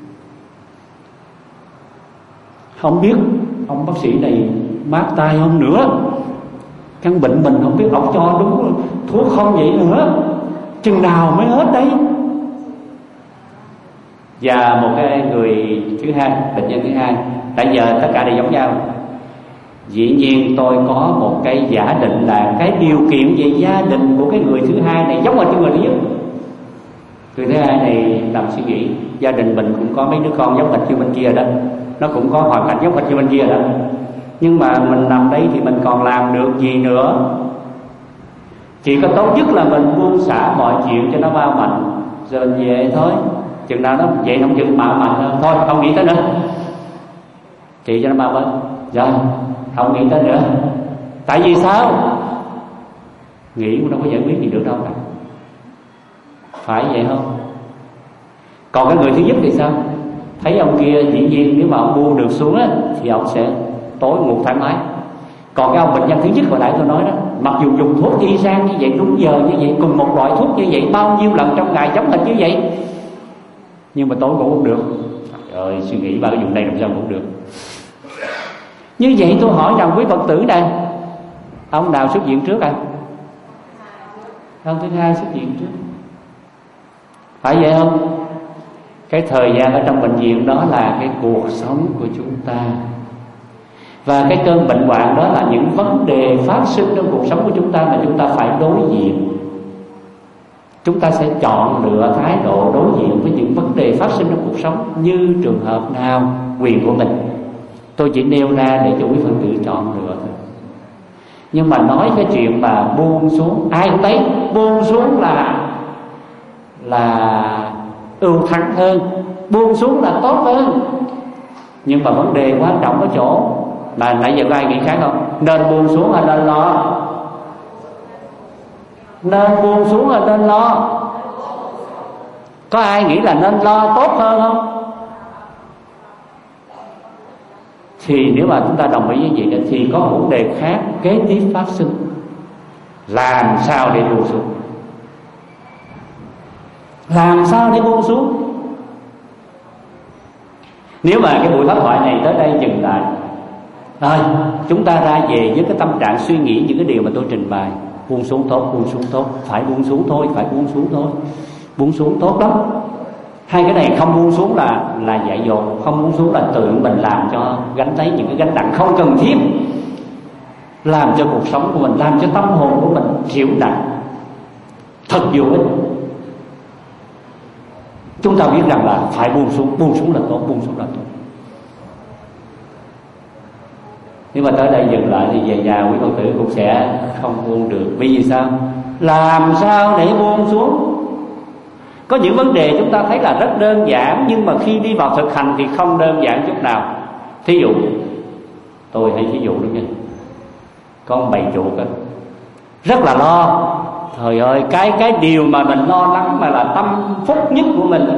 S5: Không biết ông bác sĩ này mát tay không nữa, căn bệnh mình không biết ông cho đúng thuốc không vậy nữa, chừng nào mới hết đấy. Và một cái người thứ hai, bệnh nhân thứ hai, tại giờ tất cả đều giống nhau. Dĩ nhiên tôi có một cái giả định là cái điều kiện về gia đình của cái người thứ hai này giống như người thứ nhất. Người thứ hai này làm suy nghĩ, gia đình mình cũng có mấy đứa con giống hệt như bên kia đó, nó cũng có hoàn cảnh giống hệt như bên kia đó, nhưng mà mình nằm đây thì mình còn làm được gì nữa. Chỉ có tốt nhất là mình buông xả mọi chuyện cho nó bao mạnh, rồi mình về thôi. Chừng nào nó vậy không chừng mạo mạnh hơn, thôi không nghĩ tới nữa, chị cho nó bao bên, rồi không nghĩ tới nữa. Tại vì sao? Nghĩ cũng đâu có giải quyết gì được đâu cả, phải vậy không? Còn cái người thứ nhất thì sao? Thấy ông kia dĩ nhiên nếu mà ông buông được xuống á, thì ông sẽ tối ngủ thoải mái. Còn cái ông bệnh nhân thứ nhất hồi nãy tôi nói đó, mặc dù dùng thuốc y chang như vậy, đúng giờ như vậy, cùng một loại thuốc như vậy, bao nhiêu lần trong ngày giống hệt như vậy, nhưng mà tối ngủ không được. Rồi suy nghĩ ba cái vụ này làm sao ngủ được. Như vậy tôi hỏi rằng quý Phật tử này, ông nào xuất viện trước à? Ông thứ hai xuất viện trước, phải vậy không? Cái thời gian ở trong bệnh viện đó là cái cuộc sống của chúng ta, và cái cơn bệnh hoạn đó là những vấn đề phát sinh trong cuộc sống của chúng ta mà chúng ta phải đối diện. Chúng ta sẽ chọn lựa thái độ đối diện với những vấn đề phát sinh trong cuộc sống như trường hợp nào, quyền của mình. Tôi chỉ nêu ra để cho quý Phật tử chọn lựa thôi. Nhưng mà nói cái chuyện mà buông xuống, ai cũng thấy buông xuống là ưu thắng hơn, buông xuống là tốt hơn. Nhưng mà vấn đề quan trọng ở chỗ là nãy giờ có ai nghĩ khác không? Nên buông xuống hay nên lo? Nên buông xuống hay nên lo? Có ai nghĩ là nên lo tốt hơn không? Thì nếu mà chúng ta đồng ý với vậy thì có một vấn đề khác kế tiếp phát sinh. Làm sao để buông xuống? Làm sao để buông xuống? Nếu mà cái buổi pháp thoại này tới đây dừng lại, rồi chúng ta ra về với cái tâm trạng suy nghĩ những cái điều mà tôi trình bày. Buông xuống tốt, buông xuống tốt, phải buông xuống thôi, phải buông xuống thôi. Buông xuống tốt lắm. Hai cái này không buông xuống là dại dột, không buông xuống là tự mình làm cho gánh lấy những cái gánh nặng không cần thiết, làm cho cuộc sống của mình, làm cho tâm hồn của mình chịu nặng, thật vô ích. Chúng ta biết rằng là phải buông xuống là tốt, buông xuống là tốt. Nhưng mà tới đây dừng lại thì về nhà quý Phật tử cũng sẽ không buông được. Vì sao? Làm sao để buông xuống? Có những vấn đề chúng ta thấy là rất đơn giản, nhưng mà khi đi vào thực hành thì không đơn giản chút nào. Thí dụ, tôi hay thí dụ đúng không? Con bầy chuột á, rất là lo. Trời ơi, cái điều mà mình lo lắng mà là tâm phúc nhất của mình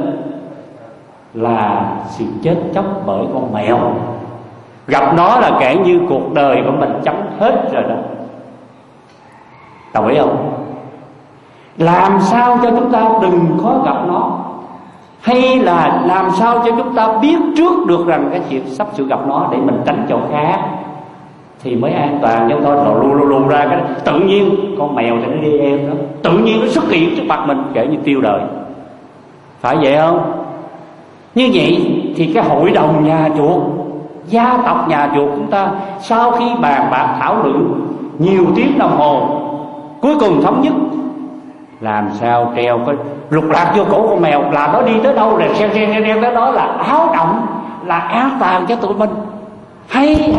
S5: là sự chết chóc bởi con mèo. Gặp nó là kể như cuộc đời của mình chấm hết rồi đó. Đồng ý không? Làm sao cho chúng ta đừng có gặp nó, hay là làm sao cho chúng ta biết trước được rằng cái chuyện sắp sửa gặp nó để mình tránh chỗ khác thì mới an toàn. Chứ thôi lùn ra cái tự nhiên con mèo thì nó đi em đó, tự nhiên nó xuất hiện trước mặt mình kể như tiêu đời. Phải vậy không? Như vậy thì cái hội đồng nhà chuột, gia tộc nhà chuột chúng ta sau khi bàn bạc thảo luận nhiều tiếng đồng hồ, cuối cùng thống nhất làm sao treo cái lục lạc vô cổ con mèo, là nó đi tới đâu rồi xeo tới đó là áo động, là an toàn cho tụi mình. Hay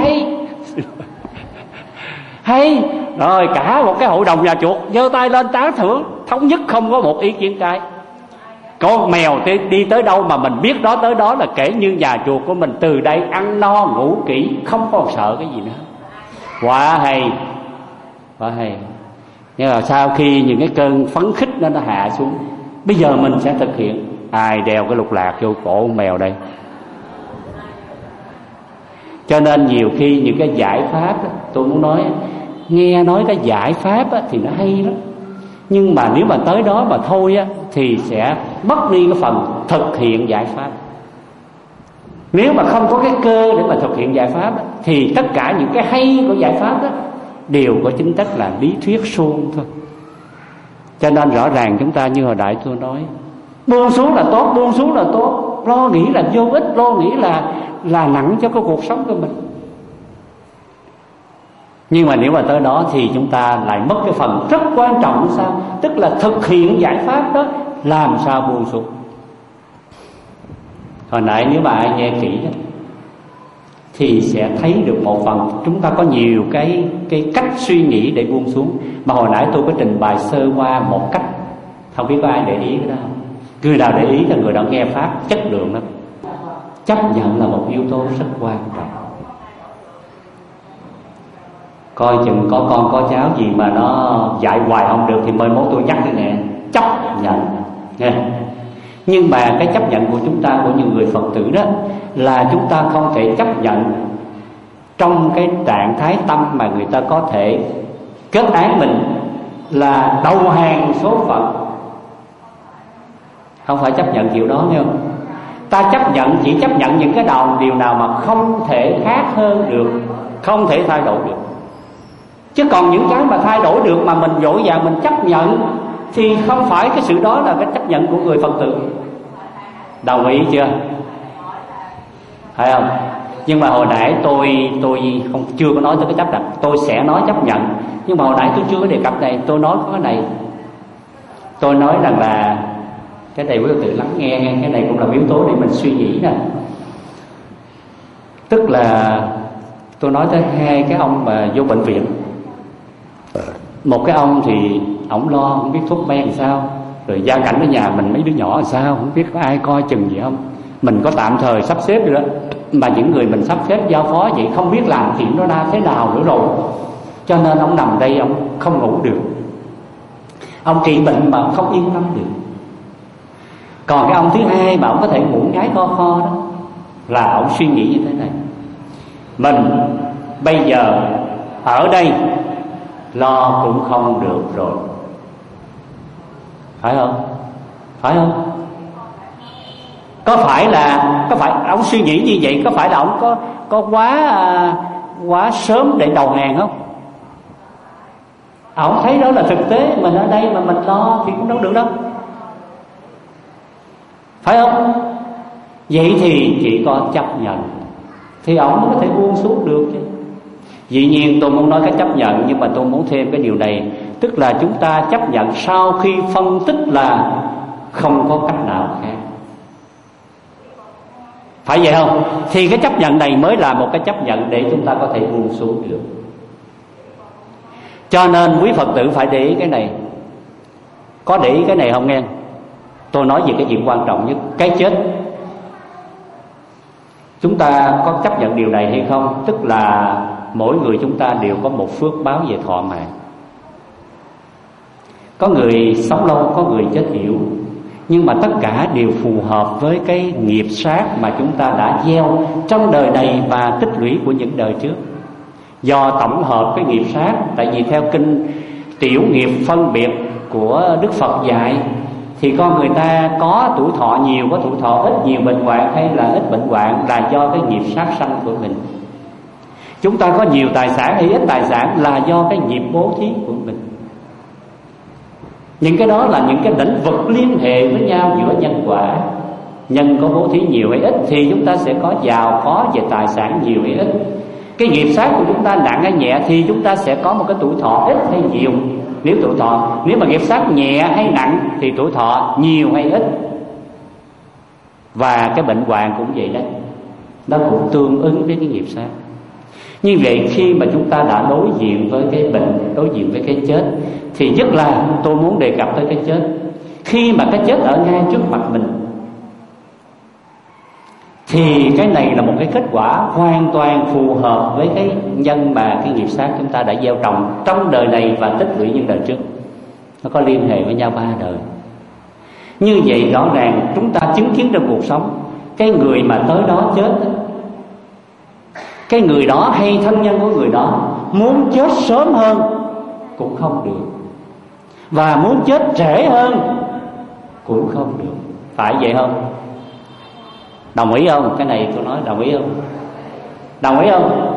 S5: hay rồi, cả một cái hội đồng nhà chuột giơ tay lên tán thưởng, thống nhất không có một ý kiến trái. Con mèo đi tới đâu mà mình biết đó tới đó, là kể như nhà chuột của mình từ đây ăn no ngủ kỹ, không còn sợ cái gì nữa. Quá hay, quá hay. Nhưng mà sau khi những cái cơn phấn khích nó hạ xuống, bây giờ mình sẽ thực hiện. Ai đeo cái lục lạc vô cổ con mèo đây? Cho nên nhiều khi những cái giải pháp đó, tôi muốn nói, nghe nói cái giải pháp đó, thì nó hay lắm. Nhưng mà nếu mà tới đó mà thôi á, thì sẽ mất đi cái phần thực hiện giải pháp. Nếu mà không có cái cơ để mà thực hiện giải pháp đó, thì tất cả những cái hay của giải pháp đó đều có tính chất là lý thuyết suông thôi. Cho nên rõ ràng chúng ta như hồi đại tôi nói, buông xuống là tốt, buông xuống là tốt. Lo nghĩ là vô ích, lo nghĩ là nặng cho cái cuộc sống của mình. Nhưng mà nếu mà tới đó thì chúng ta lại mất cái phần rất quan trọng. Sao? Tức là thực hiện giải pháp đó, làm sao buông xuống. Hồi nãy nếu mà ai nghe kỹ đó, thì sẽ thấy được một phần chúng ta có nhiều cái cách suy nghĩ để buông xuống. Mà hồi nãy tôi có trình bày sơ qua một cách, không biết có ai để ý cái đó không? Người nào để ý là người đó nghe pháp chất lượng lắm. Chấp nhận là một yếu tố rất quan trọng. Coi chừng có con có cháu gì mà nó dạy hoài không được thì mai mốt tôi nhắc thế nè, chấp nhận nghe. Nhưng mà cái chấp nhận của chúng ta, của những người Phật tử đó, là chúng ta không thể chấp nhận trong cái trạng thái tâm mà người ta có thể kết án mình là đầu hàng số phận. Không phải chấp nhận kiểu đó nghe không? Ta chấp nhận, chỉ chấp nhận những cái điều nào mà không thể khác hơn được, không thể thay đổi được. Chứ còn những cái mà thay đổi được mà mình vội vàng mình chấp nhận thì không phải cái sự đó là cái chấp nhận của người Phật tử. Đồng ý chưa? Phải không? Nhưng mà hồi nãy tôi chưa có nói tới cái chấp nhận. Tôi sẽ nói chấp nhận, nhưng mà hồi nãy tôi chưa có đề cập này. Tôi nói có cái này. Tôi nói rằng là cái này quý vị tự lắng nghe, cái này cũng là yếu tố để mình suy nghĩ nè. Tức là tôi nói tới hai cái ông mà vô bệnh viện. Một cái ông thì ổng lo không biết thuốc men làm sao, rồi gia cảnh ở nhà mình mấy đứa nhỏ làm sao, không biết có ai coi chừng gì không. Mình có tạm thời sắp xếp rồi đó, mà những người mình sắp xếp giao phó vậy không biết làm chuyện nó ra thế nào nữa rồi. Cho nên ông nằm đây ông không ngủ được, ông trị bệnh mà không yên tâm được. Còn cái ông thứ hai mà ông có thể ngủ ngáy co kho đó, là ông suy nghĩ như thế này: mình bây giờ ở đây lo cũng không được rồi. Phải không? Phải không? Có phải ông suy nghĩ như vậy, có phải là ông có quá sớm để đầu hàng không? Ông thấy đó là thực tế, mình ở đây mà mình lo thì cũng đâu được đâu. Phải không? Vậy thì chỉ có chấp nhận thì ông mới có thể buông xuống được chứ. Dĩ nhiên tôi muốn nói cái chấp nhận, nhưng mà tôi muốn thêm cái điều này. Tức là chúng ta chấp nhận sau khi phân tích là không có cách nào khác. Phải vậy không? Thì cái chấp nhận này mới là một cái chấp nhận để chúng ta có thể buông xuống được. Cho nên quý Phật tử phải để ý cái này. Có để ý cái này không nghe? Tôi nói về cái chuyện quan trọng nhất, cái chết. Chúng ta có chấp nhận điều này hay không? Tức là mỗi người chúng ta đều có một phước báo về thọ mạng. Có người sống lâu, có người chết yểu, nhưng mà tất cả đều phù hợp với cái nghiệp sát mà chúng ta đã gieo trong đời này và tích lũy của những đời trước. Do tổng hợp cái nghiệp sát, tại vì theo kinh tiểu nghiệp phân biệt của Đức Phật dạy, thì con người ta có tuổi thọ nhiều, có tuổi thọ ít, nhiều bệnh hoạn hay là ít bệnh hoạn là do cái nghiệp sát sanh của mình. Chúng ta có nhiều tài sản hay ít tài sản là do cái nghiệp bố thí của mình. Những cái đó là những cái lĩnh vực liên hệ với nhau giữa nhân quả. Nhân có bố thí nhiều hay ít thì chúng ta sẽ có giàu có về tài sản nhiều hay ít. cái nghiệp sát của chúng ta nặng hay nhẹ thì chúng ta sẽ có một cái tuổi thọ ít hay nhiều. Nếu mà nghiệp sát nhẹ hay nặng thì tuổi thọ nhiều hay ít. Và cái bệnh hoạn cũng vậy đấy, nó cũng tương ứng với cái nghiệp sát. Như vậy khi mà chúng ta đã đối diện với cái bệnh, đối diện với cái chết, thì nhất là tôi muốn đề cập tới cái chết. Khi mà cái chết ở ngay trước mặt mình thì cái này là một cái kết quả hoàn toàn phù hợp với cái nhân mà cái nghiệp sát chúng ta đã gieo trồng trong đời này và tích lũy những đời trước. Nó có liên hệ với nhau 3 đời. Như vậy rõ ràng chúng ta chứng kiến trong cuộc sống, cái người mà tới đó chết, cái người đó hay thân nhân của người đó muốn chết sớm hơn cũng không được, và muốn chết trễ hơn cũng không được. Phải vậy không? Đồng ý không? Cái này tôi nói đồng ý không? Đồng ý không?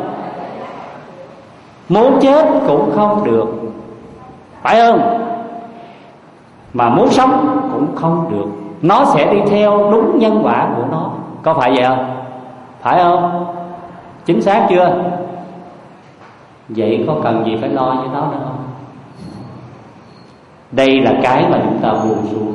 S5: Muốn chết cũng không được, phải không? Mà muốn sống cũng không được. Nó sẽ đi theo đúng nhân quả của nó. Có phải vậy không? Phải không? Chính xác chưa? Vậy có cần gì phải lo với nó nữa không? Đây là cái mà chúng ta buồn xuôi.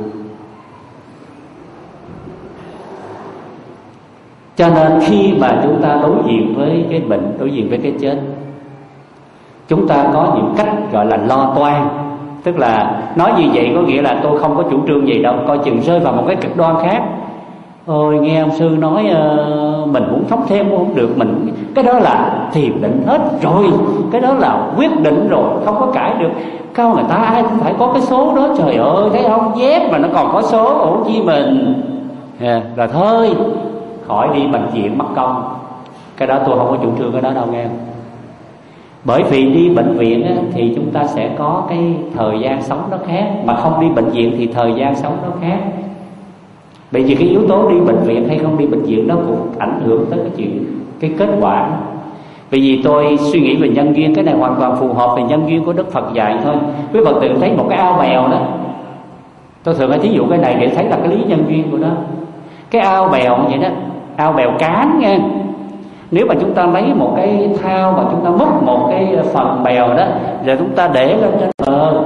S5: Cho nên khi mà chúng ta đối diện với cái bệnh, đối diện với cái chết, chúng ta có những cách gọi là lo toan. Tức là nói gì vậy có nghĩa là tôi không có chủ trương gì đâu, coi chừng rơi vào một cái cực đoan khác. Ôi nghe ông sư nói mình muốn sống thêm cũng không được, mình cái đó là thiền định hết rồi, cái đó là quyết định rồi, không có cãi được. Câu người ta ai cũng phải có cái số đó, trời ơi thấy không, dép mà nó còn có số, ủa chi mình rồi thôi khỏi đi bệnh viện mất công. Cái đó tôi không có chủ trương cái đó đâu nghe. Bởi vì đi bệnh viện á, thì chúng ta sẽ có cái thời gian sống nó khác, mà không đi bệnh viện thì thời gian sống nó khác. Bởi vì cái yếu tố đi bệnh viện hay không đi bệnh viện nó cũng ảnh hưởng tới cái chuyện, cái kết quả. Bởi vì tôi suy nghĩ về nhân duyên, cái này hoàn toàn phù hợp về nhân duyên của Đức Phật dạy thôi. Quý Phật tử thấy một cái ao bèo đó, tôi thường hay thí dụ cái này để thấy là cái lý nhân duyên của nó. Cái ao bèo như vậy đó, ao bèo cán nha. Nếu mà chúng ta lấy một cái thao và chúng ta múc một cái phần bèo đó, rồi chúng ta để lên trên bờ,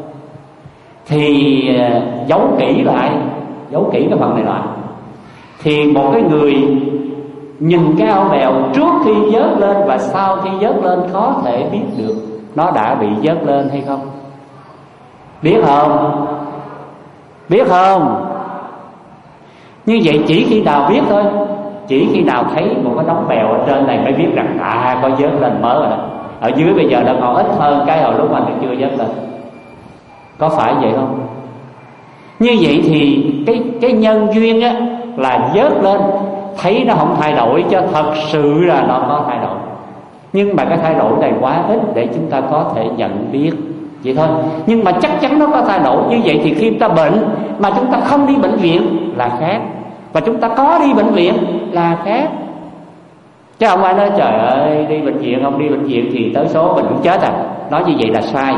S5: thì giấu kỹ cái phần này lại, thì một cái người nhìn cái ao bèo trước khi vớt lên và sau khi vớt lên có thể biết được nó đã bị vớt lên hay không. Biết không? Biết không? Như vậy chỉ khi nào biết thôi. Chỉ khi nào thấy một cái đống bèo ở trên này mới biết rằng có vớt lên mới rồi đó. Ở dưới bây giờ nó còn ít hơn cái hồi lúc mà nó chưa vớt lên. Có phải vậy không? Như vậy thì cái nhân duyên á là vớt lên, thấy nó không thay đổi, cho thật sự là nó có thay đổi. Nhưng mà cái thay đổi này quá ít để chúng ta có thể nhận biết vậy thôi. Nhưng mà chắc chắn nó có thay đổi. Như vậy thì khi chúng ta bệnh mà chúng ta không đi bệnh viện là khác, và chúng ta có đi bệnh viện là khác. Chứ không ai nói trời ơi đi bệnh viện, không đi bệnh viện thì tới số mình cũng chết à. Nói như vậy là sai.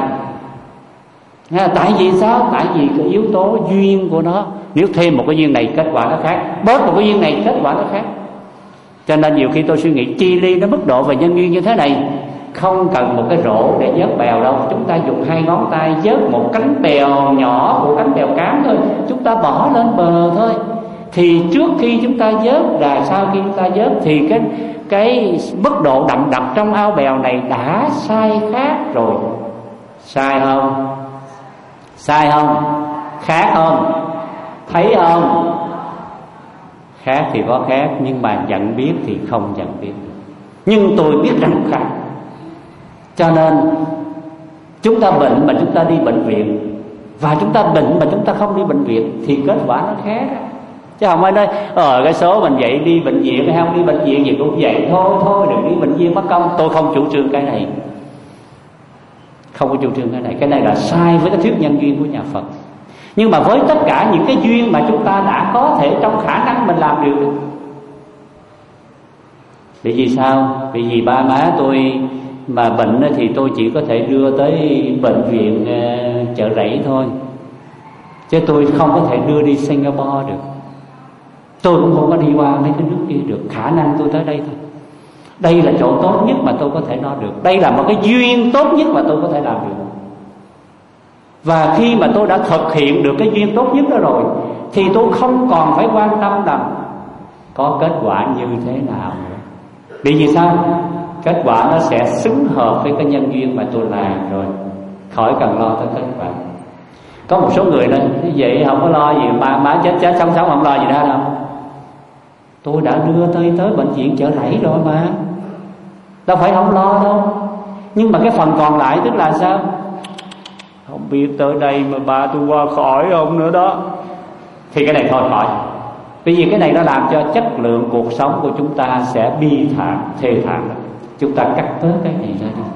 S5: Tại vì sao? Tại vì cái yếu tố duyên của nó. Nếu thêm một cái duyên này kết quả nó khác, bớt một cái duyên này kết quả nó khác. Cho nên nhiều khi tôi suy nghĩ chi ly nó mức độ về nhân duyên như thế này. Không cần một cái rổ để vớt bèo đâu. Chúng ta dùng 2 ngón tay vớt một cánh bèo nhỏ của cánh bèo cám thôi. Chúng ta bỏ lên bờ thôi. Thì trước khi chúng ta vớt và sau khi chúng ta vớt thì cái mức độ đậm đặc trong ao bèo này đã sai khác rồi. Sai không? Sai không? Khác không? Thấy không? Khác thì có khác, nhưng mà nhận biết thì không nhận biết. Nhưng tôi biết rằng khác. Cho nên chúng ta bệnh mà chúng ta đi bệnh viện, và chúng ta bệnh mà chúng ta không đi bệnh viện thì kết quả nó khác. Chứ không ai nói cái số mình vậy đi bệnh viện hay không đi bệnh viện gì cũng vậy. Thôi đừng đi bệnh viện mất công. Tôi không chủ trương cái này. Không có chủ trương cái này. Cái này là sai với cái thuyết nhân duyên của nhà Phật. Nhưng mà với tất cả những cái duyên mà chúng ta đã có thể trong khả năng mình làm được. Bởi vì sao? Bởi vì ba má tôi mà bệnh thì tôi chỉ có thể đưa tới bệnh viện Chợ Rẫy thôi, chứ tôi không có thể đưa đi Singapore được. Tôi cũng không có đi qua mấy cái nước kia được. Khả năng tôi tới đây thôi. Đây là chỗ tốt nhất mà tôi có thể nói được. Đây là một cái duyên tốt nhất mà tôi có thể làm được. Và khi mà tôi đã thực hiện được cái duyên tốt nhất đó rồi, thì tôi không còn phải quan tâm là có kết quả như thế nào nữa. Vì sao? Kết quả nó sẽ xứng hợp với cái nhân duyên mà tôi làm rồi, khỏi cần lo tới kết quả. Có một số người nói vậy không có lo gì, mà chết sống không lo gì đó đâu. Tôi đã đưa tới bệnh viện Chợ Rẫy rồi mà, đâu phải không lo đâu. Nhưng mà cái phần còn lại tức là sao? Không biết tới đây mà ba tôi qua khỏi không nữa đó. Thì cái này thôi khỏi. Bởi vì cái này nó làm cho chất lượng cuộc sống của chúng ta sẽ bi thảm, thê thảm. Chúng ta cắt bớt cái này ra đi.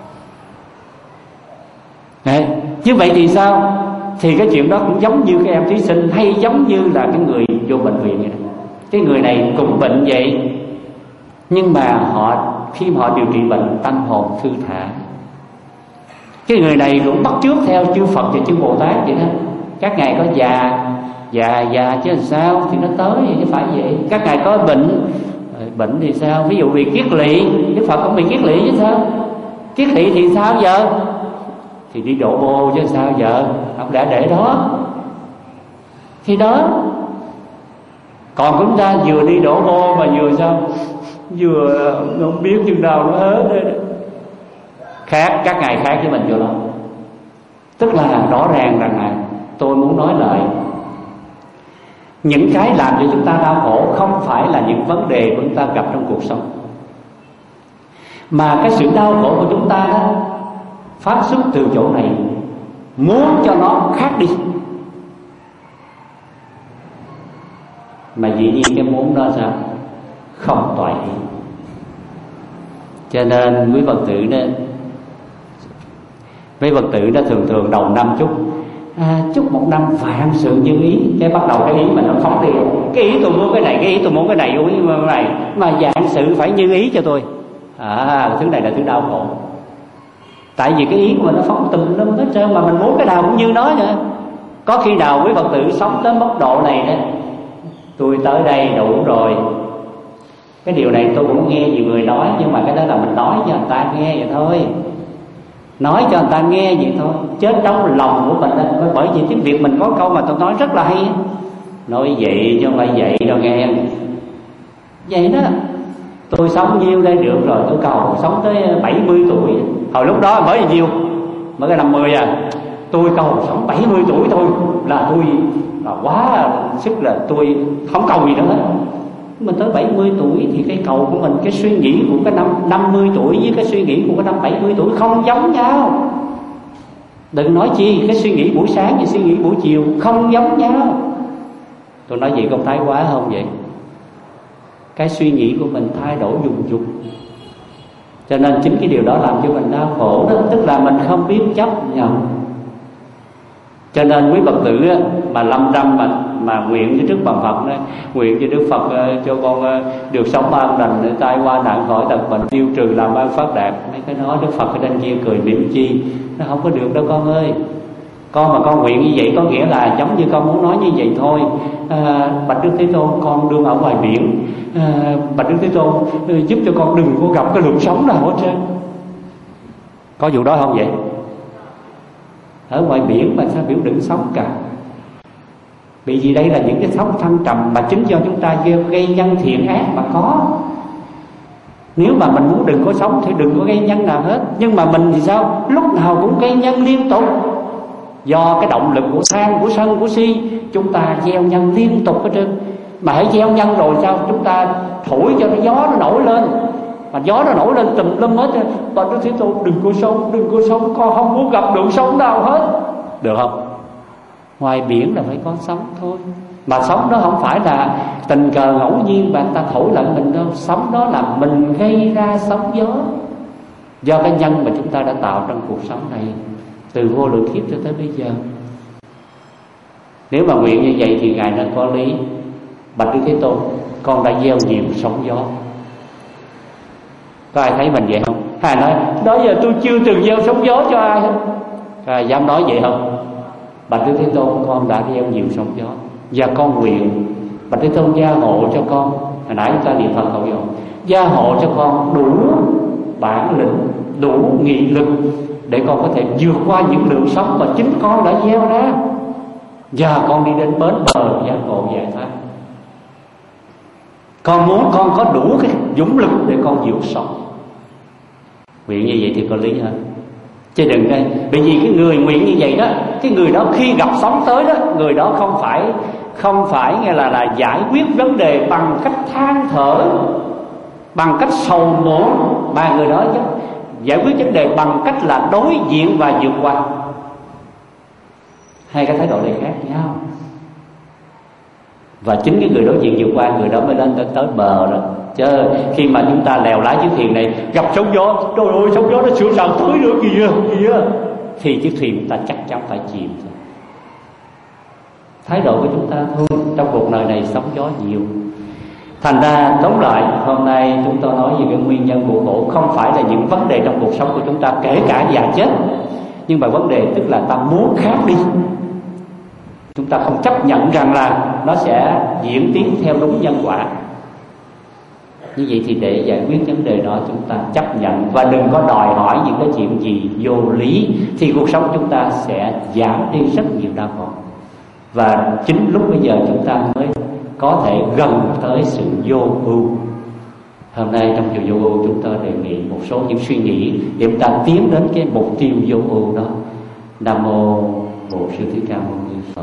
S5: Đấy. Như vậy thì sao? Thì cái chuyện đó cũng giống như cái em thí sinh, hay giống như là cái người vô bệnh viện vậy đó. Cái người này cũng bệnh vậy, nhưng mà khi mà họ điều trị bệnh, tâm hồn thư thả. Cái người này cũng bắt chước theo chư Phật và chư Bồ Tát vậy đó. Các ngài có già chứ làm sao thì nó tới vậy, chứ phải vậy. Các ngài có bệnh thì sao? Ví dụ vì kiết lỵ, Đức Phật cũng bị kiết lỵ chứ sao? Kiết lỵ thì sao giờ? Thì đi độ bồ chứ sao giờ? Ông đã để đó. Thì đó. Còn chúng ta vừa đi đổ bô mà vừa sao? Vừa không biết chừng nào nó hết đấy. Khác, các ngài khác với mình vô đó. Tức là rõ ràng rằng là tôi muốn nói lời, những cái làm cho chúng ta đau khổ không phải là những vấn đề của chúng ta gặp trong cuộc sống, mà cái sự đau khổ của chúng ta đó phát xuất từ chỗ này, muốn cho nó khác đi. Mà dĩ nhiên cái muốn đó sao? Không toại ý. Cho nên quý Phật tử nên, mấy Phật tử đó thường đầu năm chúc một năm vạn sự như ý. Cái bắt đầu cái ý mà nó không đi. Cái ý tôi muốn cái này, cái ý tôi muốn cái này, mà vạn sự phải như ý cho tôi. Thứ này là thứ đau khổ. Tại vì cái ý của mình nó phóng tùm lum hết trơn, mà mình muốn cái nào cũng như nó nữa. Có khi nào quý Phật tử sống tới mức độ này đó, tôi tới đây đủ rồi. Cái điều này tôi cũng nghe nhiều người nói, nhưng mà cái đó là mình nói cho người ta nghe vậy thôi. Nói cho người ta nghe vậy thôi, chết trong lòng của mình đó. Bởi vì tiếng Việt mình có câu mà tôi nói rất là hay. Nói vậy chứ không phải vậy đâu nghe. Vậy đó. Tôi sống nhiêu đây được rồi, tôi cầu sống tới 70 tuổi. Hồi lúc đó mới nhiêu? Mới cái 50 à. Tôi cầu sống 70 tuổi thôi là tôi là quá sức, là tôi không cầu gì nữa hết. Mình tới 70 tuổi thì cái cầu của mình, cái suy nghĩ của cái năm 50 tuổi với cái suy nghĩ của cái năm 70 tuổi không giống nhau. Đừng nói chi cái suy nghĩ buổi sáng và suy nghĩ buổi chiều không giống nhau. Tôi nói vậy không thái quá không vậy? Cái suy nghĩ của mình thay đổi dùng dục. Cho nên chính cái điều đó làm cho mình đau khổ đó. Tức là mình không biết chấp nhận. Cho nên quý Phật tử mà lâm râm mà nguyện với Đức Bằng Phật đó, nguyện với Đức Phật cho con được sống an lành, tai qua nạn khỏi tật bệnh, tiêu trừ làm ăn phát đạt. Mấy cái đó Đức Phật ở trên kia cười mỉm chi, nó không có được đâu con ơi. Con mà con nguyện như vậy có nghĩa là giống như con muốn nói như vậy thôi. Bạch Đức Thế Tôn, con đương ở ngoài biển, Bạch Đức Thế Tôn giúp cho con đừng có gặp cái lượng sóng nào hết trơn. Có vụ đó không vậy? Ở ngoài biển mà sao biểu đựng sóng cả? Vì vì đây là những cái sóng thăng trầm mà chính do chúng ta gây nhân thiện ác mà có. Nếu mà mình muốn đừng có sóng thì đừng có gây nhân nào hết. Nhưng mà mình thì sao? Lúc nào cũng gây nhân liên tục. Do cái động lực của tham, của sân, của si, chúng ta gieo nhân liên tục hết trơn. Mà hãy gieo nhân rồi sao? Chúng ta thổi cho nó gió nó nổi lên. Mà gió nó nổi lên tùm lum hết. Bà Đức Thế Tôn đừng có sống, con không muốn gặp được sóng nào hết. Được không? Ngoài biển là phải có sóng thôi. Mà sóng đó không phải là tình cờ ngẫu nhiên mà người ta thổi lại mình đâu. Sóng đó là mình gây ra sóng gió, do cái nhân mà chúng ta đã tạo trong cuộc sống này từ vô lượng kiếp cho tới bây giờ. Nếu mà nguyện như vậy thì Ngài nên có lý. Bạch Đức Thế Tôn, con đã gieo nhiều sóng gió. Có ai thấy mình vậy không? Hay nói đó giờ tôi chưa từng gieo sóng gió cho ai hết. Dám nói vậy không? Bạch Đức Thế Tôn, con đã gieo nhiều sóng gió, và con nguyện Bạch Thế Tôn gia hộ cho con. Hồi nãy chúng ta niệm Phật cầu gia hộ cho con đủ bản lĩnh, đủ nghị lực để con có thể vượt qua những lượng sóng mà chính con đã gieo ra, và con đi đến bến bờ giác ngộ giải thoát. Con muốn con có đủ cái dũng lực để con vượt sóng. Nguyện như vậy thì có lý hơn. Chứ đừng đây, bởi vì cái người nguyện như vậy đó, cái người đó khi gặp sóng tới đó, người đó không phải nghe là giải quyết vấn đề bằng cách than thở, bằng cách sầu muộn, mà người đó giải quyết vấn đề bằng cách là đối diện và vượt qua. Hai cái thái độ này khác nhau. Và chính cái người đối diện vượt qua, người đó mới lên tới bờ đó. Chứ khi mà chúng ta lèo lái chiếc thuyền này gặp sóng gió, trời ơi sóng gió nó sửa sàng tới nữa kìa, thì chiếc thuyền chúng ta chắc chắn phải chìm. Thái độ của chúng ta thôi. Trong cuộc đời này sóng gió nhiều. Thành ra tóm lại, hôm nay chúng tôi nói về cái nguyên nhân của khổ không phải là những vấn đề trong cuộc sống của chúng ta, kể cả già chết, nhưng mà vấn đề tức là ta muốn khác đi. Chúng ta không chấp nhận rằng là nó sẽ diễn tiến theo đúng nhân quả. Như vậy thì để giải quyết vấn đề đó, chúng ta chấp nhận và đừng có đòi hỏi những cái chuyện gì vô lý, thì cuộc sống chúng ta sẽ giảm đi rất nhiều đau khổ. Và chính lúc bây giờ chúng ta mới có thể gần tới sự vô ưu. Hôm nay trong chiều vô ưu, chúng ta đề nghị một số những suy nghĩ để chúng ta tiến đến cái mục tiêu vô ưu đó. Nam mô Bổn Sư Thích Ca Mâu Ni Phật.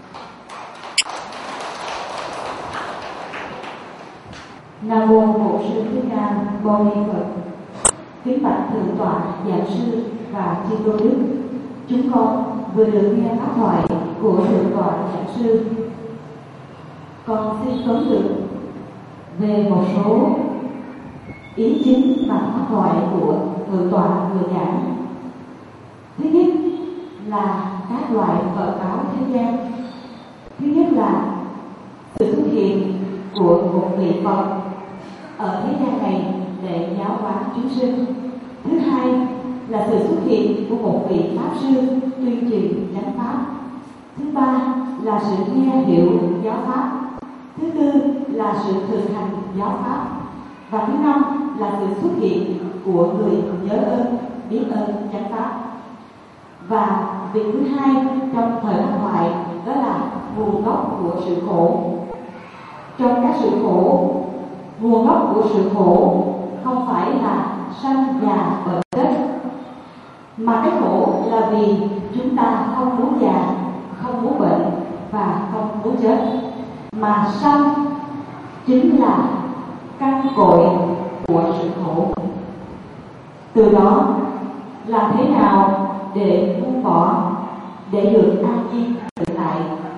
S4: Nam mô Bổn Sư Thích Ca Mâu Ni Phật. Kính bạch thượng tọa giảng sư và chư tôn đức, chúng con vừa được nghe pháp thoại của thượng tọa giảng sư. Con xin tóm lược về một số ý chính và pháp thoại của thượng tọa vừa giảng. Thứ nhất là các loại vở báo thế gian. Thứ nhất là sự xuất hiện của một vị Phật ở thế gian này để giáo hóa chúng sinh. Thứ hai là sự xuất hiện của một vị pháp sư tuyên truyền chánh pháp. Thứ ba là sự nghe hiểu giáo pháp. Thứ tư là sự thực hành giáo pháp. Và thứ năm là sự xuất hiện của người nhớ ơn, biết ơn chánh pháp. Và việc thứ hai trong thời pháp thoại đó là nguồn gốc của sự khổ. Trong các sự khổ, nguồn gốc của sự khổ không phải là sanh già bệnh chết, mà cái khổ là vì chúng ta không muốn già, không muốn bệnh và không muốn chết. Mà sanh chính là căn cội của sự khổ. Từ đó làm thế nào để buông bỏ, để được an nhiên tự tại?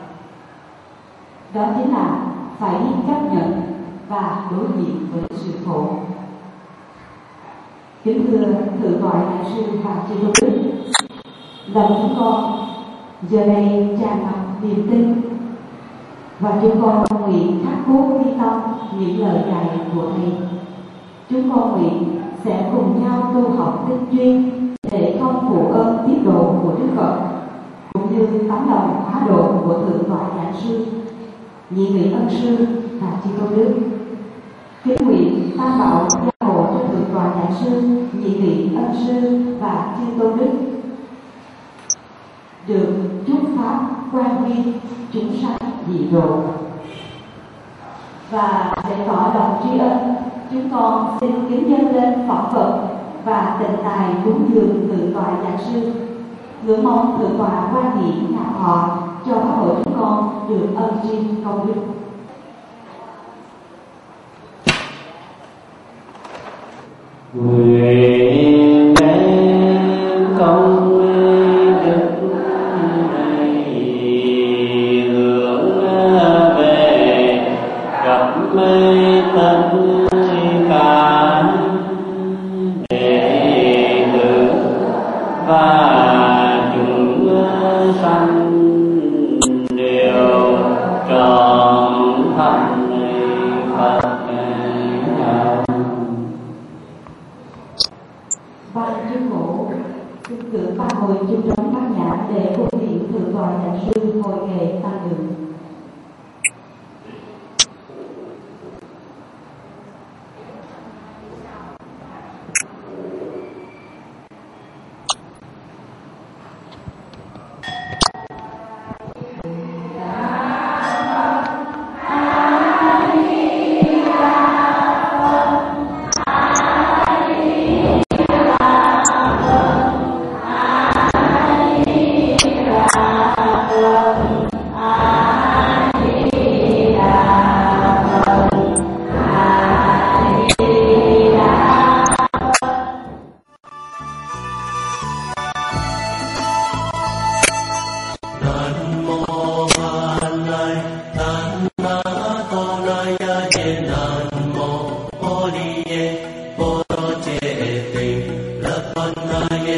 S4: Đó chính là phải chấp nhận và đối diện với sự khổ. Kính thưa thượng tọa giảng sư và chư tôn đức, lòng chúng con giờ đây tràn ngập niềm tin, và chúng con nguyện khắc cốt ghi tâm những lời dạy của thầy. Chúng con nguyện sẽ cùng nhau tu học tinh chuyên để không phụ ơn tiếp độ của Đức Phật, cũng như tấm lòng hóa độ của thượng tọa giảng sư, nhị vị ân sư và chư tôn đức. Kính nguyện tam bảo gia hộ cho thượng tọa giảng sư, nhị vị ân sư và chư tôn đức được chúc pháp quan vi chúng sanh dị độ. Và để tỏ lòng tri ân, chúng con xin kính dâng lên phẩm vật và tịnh tài cúng dường thượng tọa giảng sư, ngưỡng mong thượng tọa quan hỷ nạp họ cho pháp hội chúng con được ân tri công đức.
S5: Nguyện đem công đức này hướng về gặp mê tân cả đệ tử và chúng sanh đều trọn thành Phật.
S4: Ban chương ngộ xin cử ba hồi chung trống bát nhã để cung điện thượng tọa giảng sư hồi kệ tăng đường.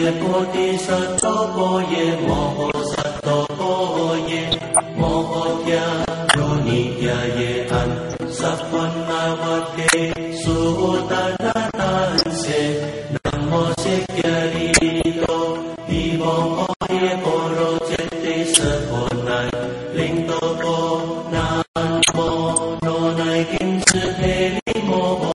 S6: 耶波提萨多波耶摩诃